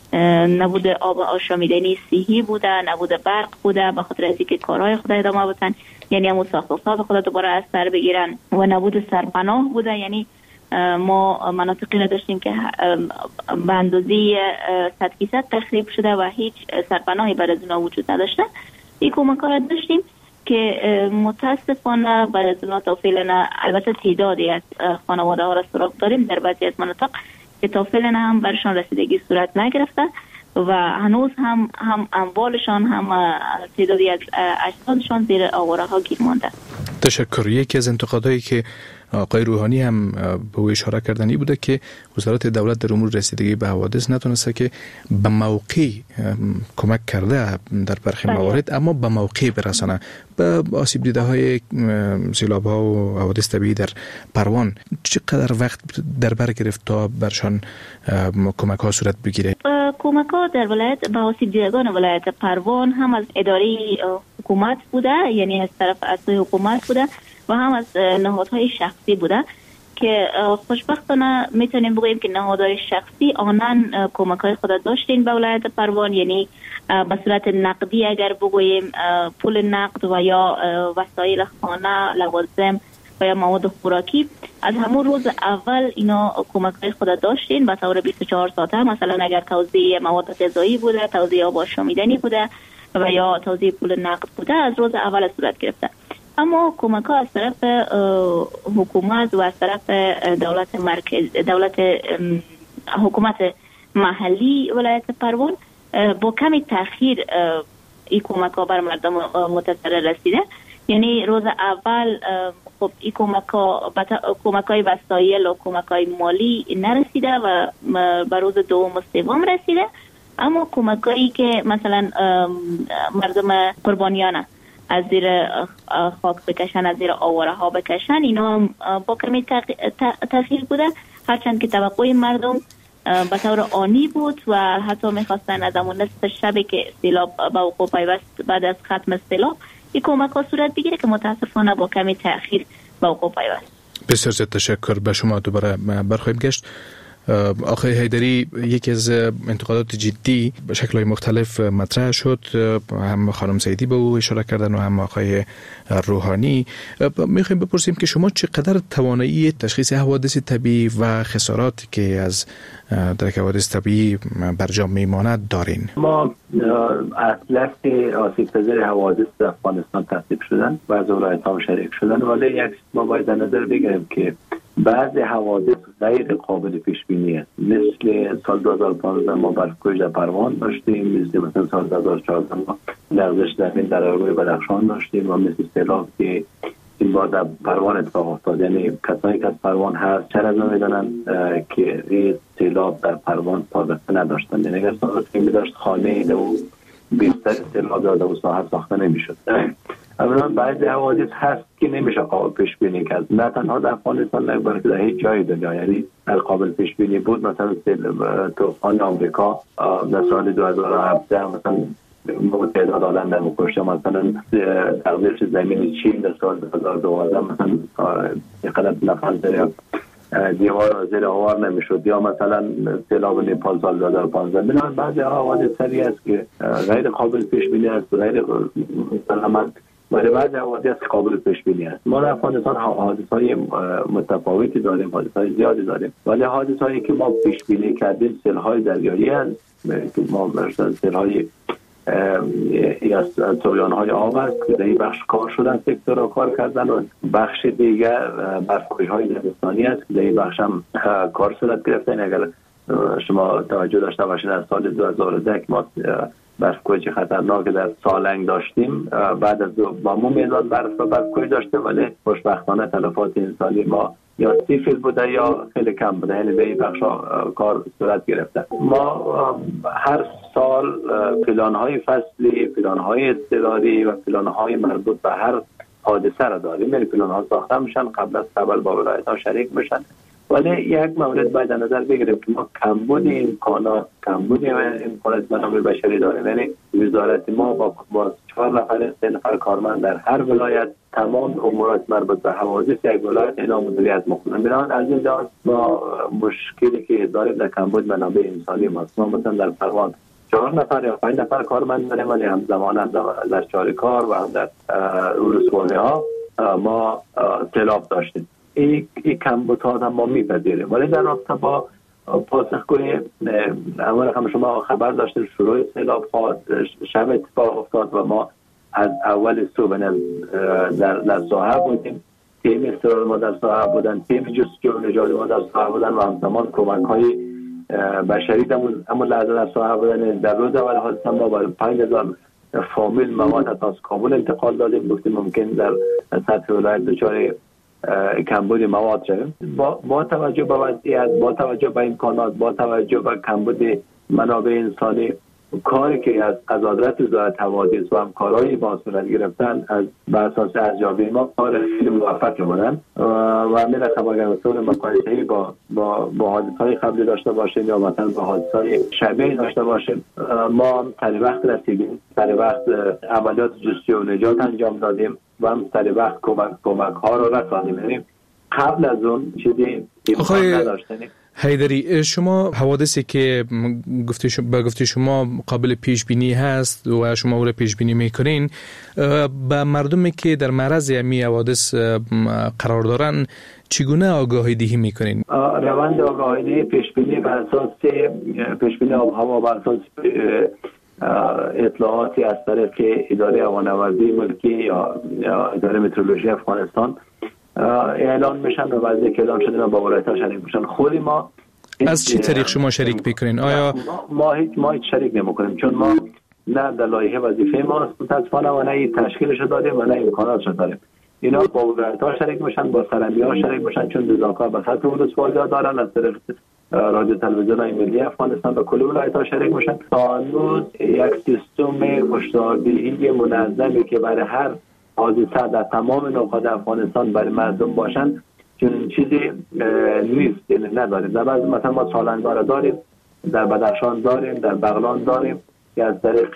نبود آب آشامیدنی صحی بوده، نبود برق بوده، به خاطر از اینکه کارهای خود ادامه بدن، یعنی همون ساخت و ساز خود دوباره از سر بگیرن، و نبود سرپناه بوده. یعنی ما مناطقی را داشتیم که به اندازه 100% تخریب شده و هیچ سرپناهی برای از اونها وجود نداشته. این کمک ها را داشتیم که متاسفانه برای از اونها تا فعلا، البته تعدادی از خانواده ها را سراغ داریم در بعضی از مناطق که تا فعلا هم برشان رسیدگی صورت نگرفته و هنوز هم اموالشان هم تعدادی از اجسادشان زیر آواره ها گیر مانده. تشکر. یکی از انتقادهایی که آقای روحانی هم به او اشاره کردنی بوده که وزارت دولت در امور رسیدگی به حوادث نتونسته که به موقع کمک کرده در برخی موارد، اما به موقع برسانه به آسیب دیده های سیلاب ها و حوادث طبیعی در پروان. چقدر وقت در بر گرفت تا برشان کمک ها صورت بگیره؟ کمک ها در ولایت به آسیب دیدگان ولایت پروان هم از اداره حکومت بوده، یعنی از طرف اعضای حکومت بوده و هم از نهادهای شخصی بوده که خوشبختانه میتونیم بگوییم که نهادهای شخصی آنان کمک‌های خود داشتین به ولایت پروان، یعنی به صورت نقدی اگر بگوییم پول نقد و یا وسایل خانه، لوازم و یا مواد خوراکی، از همون روز اول اینا کمک‌های خود داشتین به طور 24 ساعته. مثلا اگر توزیع مواد غذایی بوده، توزیع آب آشامیدنی بوده و یا توزیع پول نقد بوده، از روز اول صورت گرفته. اما کمک ها از طرف حکومت و از طرف حکومت محلی ولایت پروان با کمی تأخیر این کمک ها بر مردم متصل رسیده. یعنی روز اول خب این کمک های وسایل و کمک های مالی نرسیده و به روز دوم و سوم رسیده. اما کمک هایی که مثلا مردم قربانیانه از زیر خاک بکشن، از زیر آواره ها بکشن، اینا با کمی تأخیر بوده، هرچند که توقع مردم به طور آنی بود و حتی میخواستن از همون نصف شبی که سیلاب به وقوع پیوست بعد از ختم سیلاب این کمک ها صورت بگیره که متاسفانه با کمی تأخیر به وقوع پیوست. بسیار زیاد تشکر. به شما دوباره برخواهیم گشت. آقای حیدری، یکی از انتقادات جدی به شکل‌های مختلف مطرح شد، هم خانم سیدی به او اشاره کردن و هم آقای روحانی. میخوایم بپرسیم که شما چقدر توانایی تشخیص حوادث طبیعی و خساراتی که از در حوادث طبیعی برجام میماند دارین؟ ما اطلاف آسیب پذیر حوادث در افغانستان تصدیق شدن و از ولایت‌ها شریک شدن، ولی ما باید در نظر بگیریم که بعضی حوادث غیر قابل پیش بینی است. مثل سال 2015 ما برف‌کوچ در پروان داشتیم، مثل سال 2014 ما لرزش زمین در روی بدخشان داشتیم و مثل سیلاب که این بار در پروان اتفاق افتاد. یعنی کسایی که از پروان هست چرا میدونن که این سیلاب در پروان سابقه نداشتن. یعنی اگر سابقه می‌داشت خانه او بیشتر سیلاب داده و ساخته نمی‌شد. اولا بعضی حوادث هست که نمیشه قابل پیش بینی کرد، نه تنها در افغانستان بلکه در هیچ جای دنیا. یعنی قابل پیش بینی بود مثلا طوفان آمریکا در سال 2017 مثلا تعداد آدم در مکشته، مثلا تغییر زمین چین در سال 2012 مثلا یقدر نفر در دیوار زیر آوار نمیشد، یا مثلا سیلاب نیپال سال 2015. بنابراین بعضی حوادث سری است که غیر قابل پیش بینی است، غیر مسلمت، ولی بعضی حوادث قابل پیش بینی است. ما در افغانستان حوادث‌های متفاوتی داریم، حوادث‌های زیادی داریم، ولی حوادث‌هایی که ما پیش بینی کردیم سیل‌های دریایی است که ما سیل‌های یا طغیان‌های آب است که در این بخش کار شدن، سکتورها کار کردن، و بخش دیگر برف‌کوچ‌های زمستانی است که در این بخش هم کار صورت گرفته. اگر شما توجه داشته باشید از سال 2010 ما برف‌کوچ خطرناک در سالنگ داشتیم، بعد از با ما میزان برف‌کوچ داشتیم، ولی خوشبختانه تلفات انسانی ما یا صفر بوده یا خیلی کم بوده، یعنی به این بخش کار صورت گرفته. ما هر سال پلان‌های فصلی، پلان‌های اضطراری و پلان‌های مربوط به هر حادثه را داریم. یعنی پلان‌ها ساخته میشن، قبل از اول با ولایت‌ها شریک میشن ولی یک مورد باید در نظر بگیریم که ما کمبود امکانات منابع بشری داریم. یعنی وزارت ما با 4 نفر 3 نفر کارمند در هر ولایت تمام امورات مربوط به حوادث یک ولایت اینا مدیریت میکنن. بنابراین از این لحاظ ما مشکلی که داریم در کمبود منابع انسانی ماست. ما مثلا در پروان 4 نفر یا 5 نفر کارمند داریم، ولی همزمان در چارکار و هم در ولسوالی‌ها ما تلاف داشتیم. این کمبودها هم ما میپذیریم. ولی در رابطه با پاسخگویی اول هم شما خبر داشتیم شروع سیلاب‌ها شب اتفاق افتاد و ما از اول صبح در ساحه بودیم. تیم استرال ما در ساحه بودن، تیم جستجو و نجات ما در ساحه بودن و همزمان کمک‌های بشری اما لحظه در ساحه بودن. در روز اول حادثه ما با 5000 فامیل مواد از کابل انتقال دادیم. گفتیم ممکن در سطح ولایت دچار کمبود مواد شدیم. با توجه به وضعیت، با توجه به امکانات، با توجه به کمبود منابع انسانی، کاری که از قضاوت وزارت حوادث و همکارای با صورت گرفتن از بر اساس ارزیابی ما کار خیلی موفق بودن و می رسم اگر طور مقایسه‌ای با حادثه‌های قبلی داشته باشیم یا مثلا با حادثه‌های شبیه داشته باشیم، ما سر وقت رسیدیم، سر وقت عملیات جستجو و نجات انجام دادیم و هم سر وقت کمک‌ها رو رساندیم. یعنی قبل از اون چیزی نداشتیم. حیدری، شما حوادثی که گفته شما قابل پیش بینی هست و شما او را پیش بینی میکنین، به مردمی که در معرض امی حوادث قرار دارن چگونه آگاهی دهی میکنین؟ روند آگاهی دهی پیش بینی بر اساس پیش بینی آب هوا بر اساس اطلاعاتی از طریق اداره هوانوردی ملکی یا اداره مترولوژی افغانستان اعلان میشن و وضعی که اعلان شده با ولایت‌ها شریک میشن. خودی ما از چه طریق شما شریک میکنین؟ آیا ما هیچ شریک نمیکنیم، چون ما نه در لایحه وظیفه ما متاسفانه و نه تشکیلش داریم و نه امکاناتش داریم. اینا با ولایت‌ها شریک میشن، با سرمی‌ها شریک میشن، چون دزاکا به سطح ولسوالی‌ها دارن، از طریق رادیو تلویزیون ملی افغانستان به کل ولایت‌ها شریک میشن. تا امروز یک سیستم هشداردهی منظمی که برای هر حادثه در تمام نقاط افغانستان برای مردم باشن چون چیزی نیست، یعنی نداریم. در بعض مثلا ما سالنگار داریم، در بدخشان داریم، در بغلان داریم که از طریق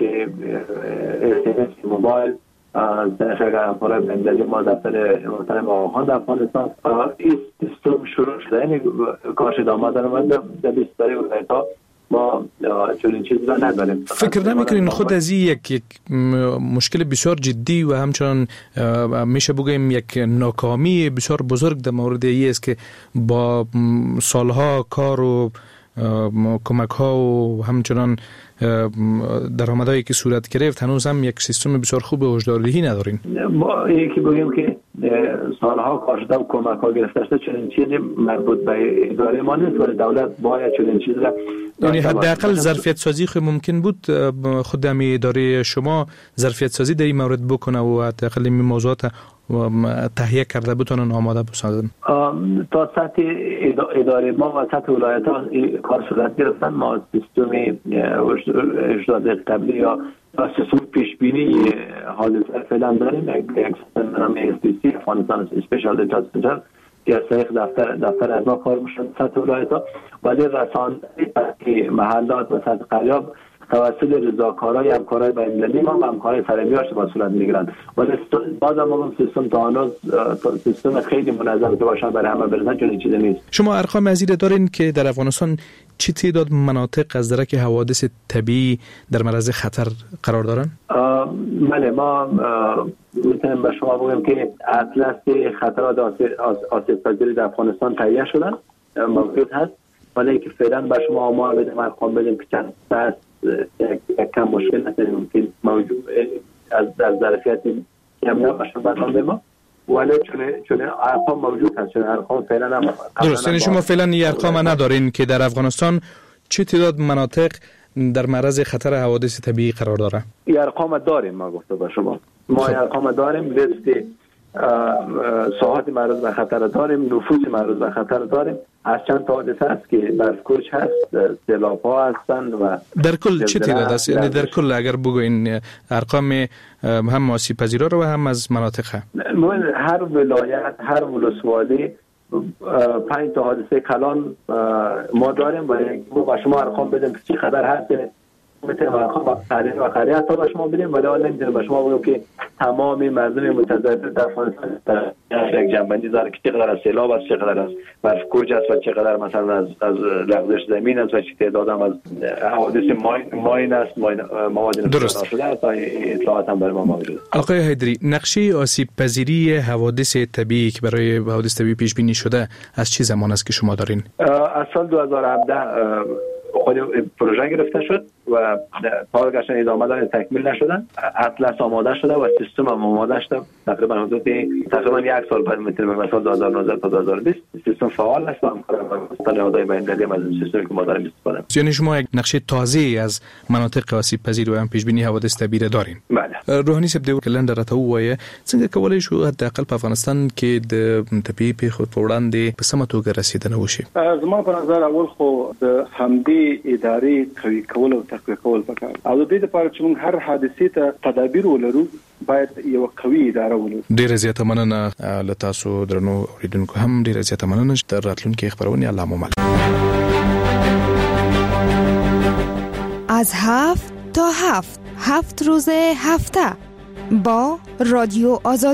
SMS موبایل از طریق همکارای بندری ما دفتر محترم آقاخان در افغانستان این سیستم شروع شده. یعنی کارش ادامه داره و در بیشتر ولایت‌ها ما چون این چیز را نداریم. فکر نمی‌کنین خود از یک مشکل بسیار جدی و همچنان میشه بگیم یک ناکامی بسیار بزرگ در مورد این است که با سالها کار و کمک‌ها و همچنان درآمدهایی که صورت گرفت هنوز هم یک سیستم بسیار خوب هشداردهی ندارین؟ ما یکی بگیم که سالها کار شده و کمک‌ها گرفته شده، چون این چیزی مربوط به اداره ما نیست، ولی دولت باید چون این چیز را یعنی حداقل ظرفیت سازی خود ممکن بود خود همی اداره شما ظرفیت سازی در این مورد بکنه و حداقل این موضوعات تهیه کرده بتونن آماده بسازن. تا سطح اداره ما و سطح ولایت ها کار صورت گرفتن. ما سیستم هشدار قبلی یا سیستم پیش بینی حادثه فعلا داریم، یک سیستم نام SPC افغانستان اسپیشال دیتا سنتر که از طریق دفتر از ما کار میشن سطح ولایت ها، ولی رسانه‌ای محلات و سطح قریاب توسط رضاکارای همکارای بین‌المللی ما و همکارای سرمی‌هاش با صورت میگیرن. ولی بازم ما سیستم تا هنوز سیستم خیلی منظم که باشه برای همه برسن، چون این چیزی نیست. شما ارقام ازیده دارین که در افغانستان چه تعداد مناطق از درک حوادث طبیعی در معرض خطر قرار دارن؟ بله، ما میتونیم به شما بگم که اطلس خطرات آسیب‌پذیری در افغانستان تهیه شدن، موجود هست، ولی که فعلا به شما آمار بدیم، ارقام بدیم که چند است یک کم مشکل نداریم که موجود از ظرفیت کم نباشه برنامه ما، ولی چون ارقام موجود هست، چون ارقام فعلا هم درست. یعنی شما فعلا این ارقام ندارین که در افغانستان چه تعداد مناطق در معرض خطر حوادث طبیعی قرار داره؟ این ارقام داریم، ما گفته با شما ما ارقام داریم، لیست ساحات معرض به خطر داریم، نفوس معرض به خطر داریم، از چند تا حادثه است که برف‌کوچ هست، سیلاب‌ها هستند و در کل چه تعداد است؟ یعنی در کل اگر بگوین ارقام هم آسیب پذیرا رو و هم از مناطق هر ولایت، هر ولسوالی 5 تا حادثه کلان ما داریم و با شما ارقام بدیم که چقدر هست، میتونیم ارقام و قریه حتی با شما بدیم، ولی حالا نمیتونیم با شما بگیم که تمام مردم متضرر در افغانستان یک جنبندی داره که چقدر از سیلاب است، چقدر از برف کوچ است و چقدر مثلا از لغزش زمین است و چه تعداد هم از حوادث ماین است، مواد نفت شده است. اطلاعات هم برای ما موجود است. آقای حیدری، نقشه آسیب پذیری حوادث طبیعی که برای حوادث طبیعی پیش بینی شده از چه زمان است که شما دارین؟ از سال 2017 خود پروژه گرفته شد و کارگشتن ادامه داره، تکمیل نشدن. اطلس آماده شده و سیستم هم آماده شده. تقریبا یک سال بعد میتونیم به سال 2019 تا 2020 سیستم فعال است و همکاران نهادهای بین‌المللی از این سیستمی که ما داریم استفاده می‌کنیم. یعنی شما یک نقشه تازه از مناطق آسیب پذیر و هم پیش بینی حوادث طبیعی دارین؟ بله. روحانی صاحب د کلندر راته وایي څنګه کولای شو حداقل په افغانستان کې د طبیعي پیښو په وړاندې په سمه توګه رسیدنه وشي؟ زما په نظر اول خو د همدې ادارې قوي کول او تقویه کول پکار او د دې لپاره چې موږ هر حادثه ته تدابیر ولرو باید یو قوي اداره ولرو. ډیره زیاته مننه له تاسو درنو اوریدونکو، هم ډیره زیاته مننه چې تر راتلونکي خبرونه الله مو مل. از 7 تا 7 روز هفته با رادیو آزادی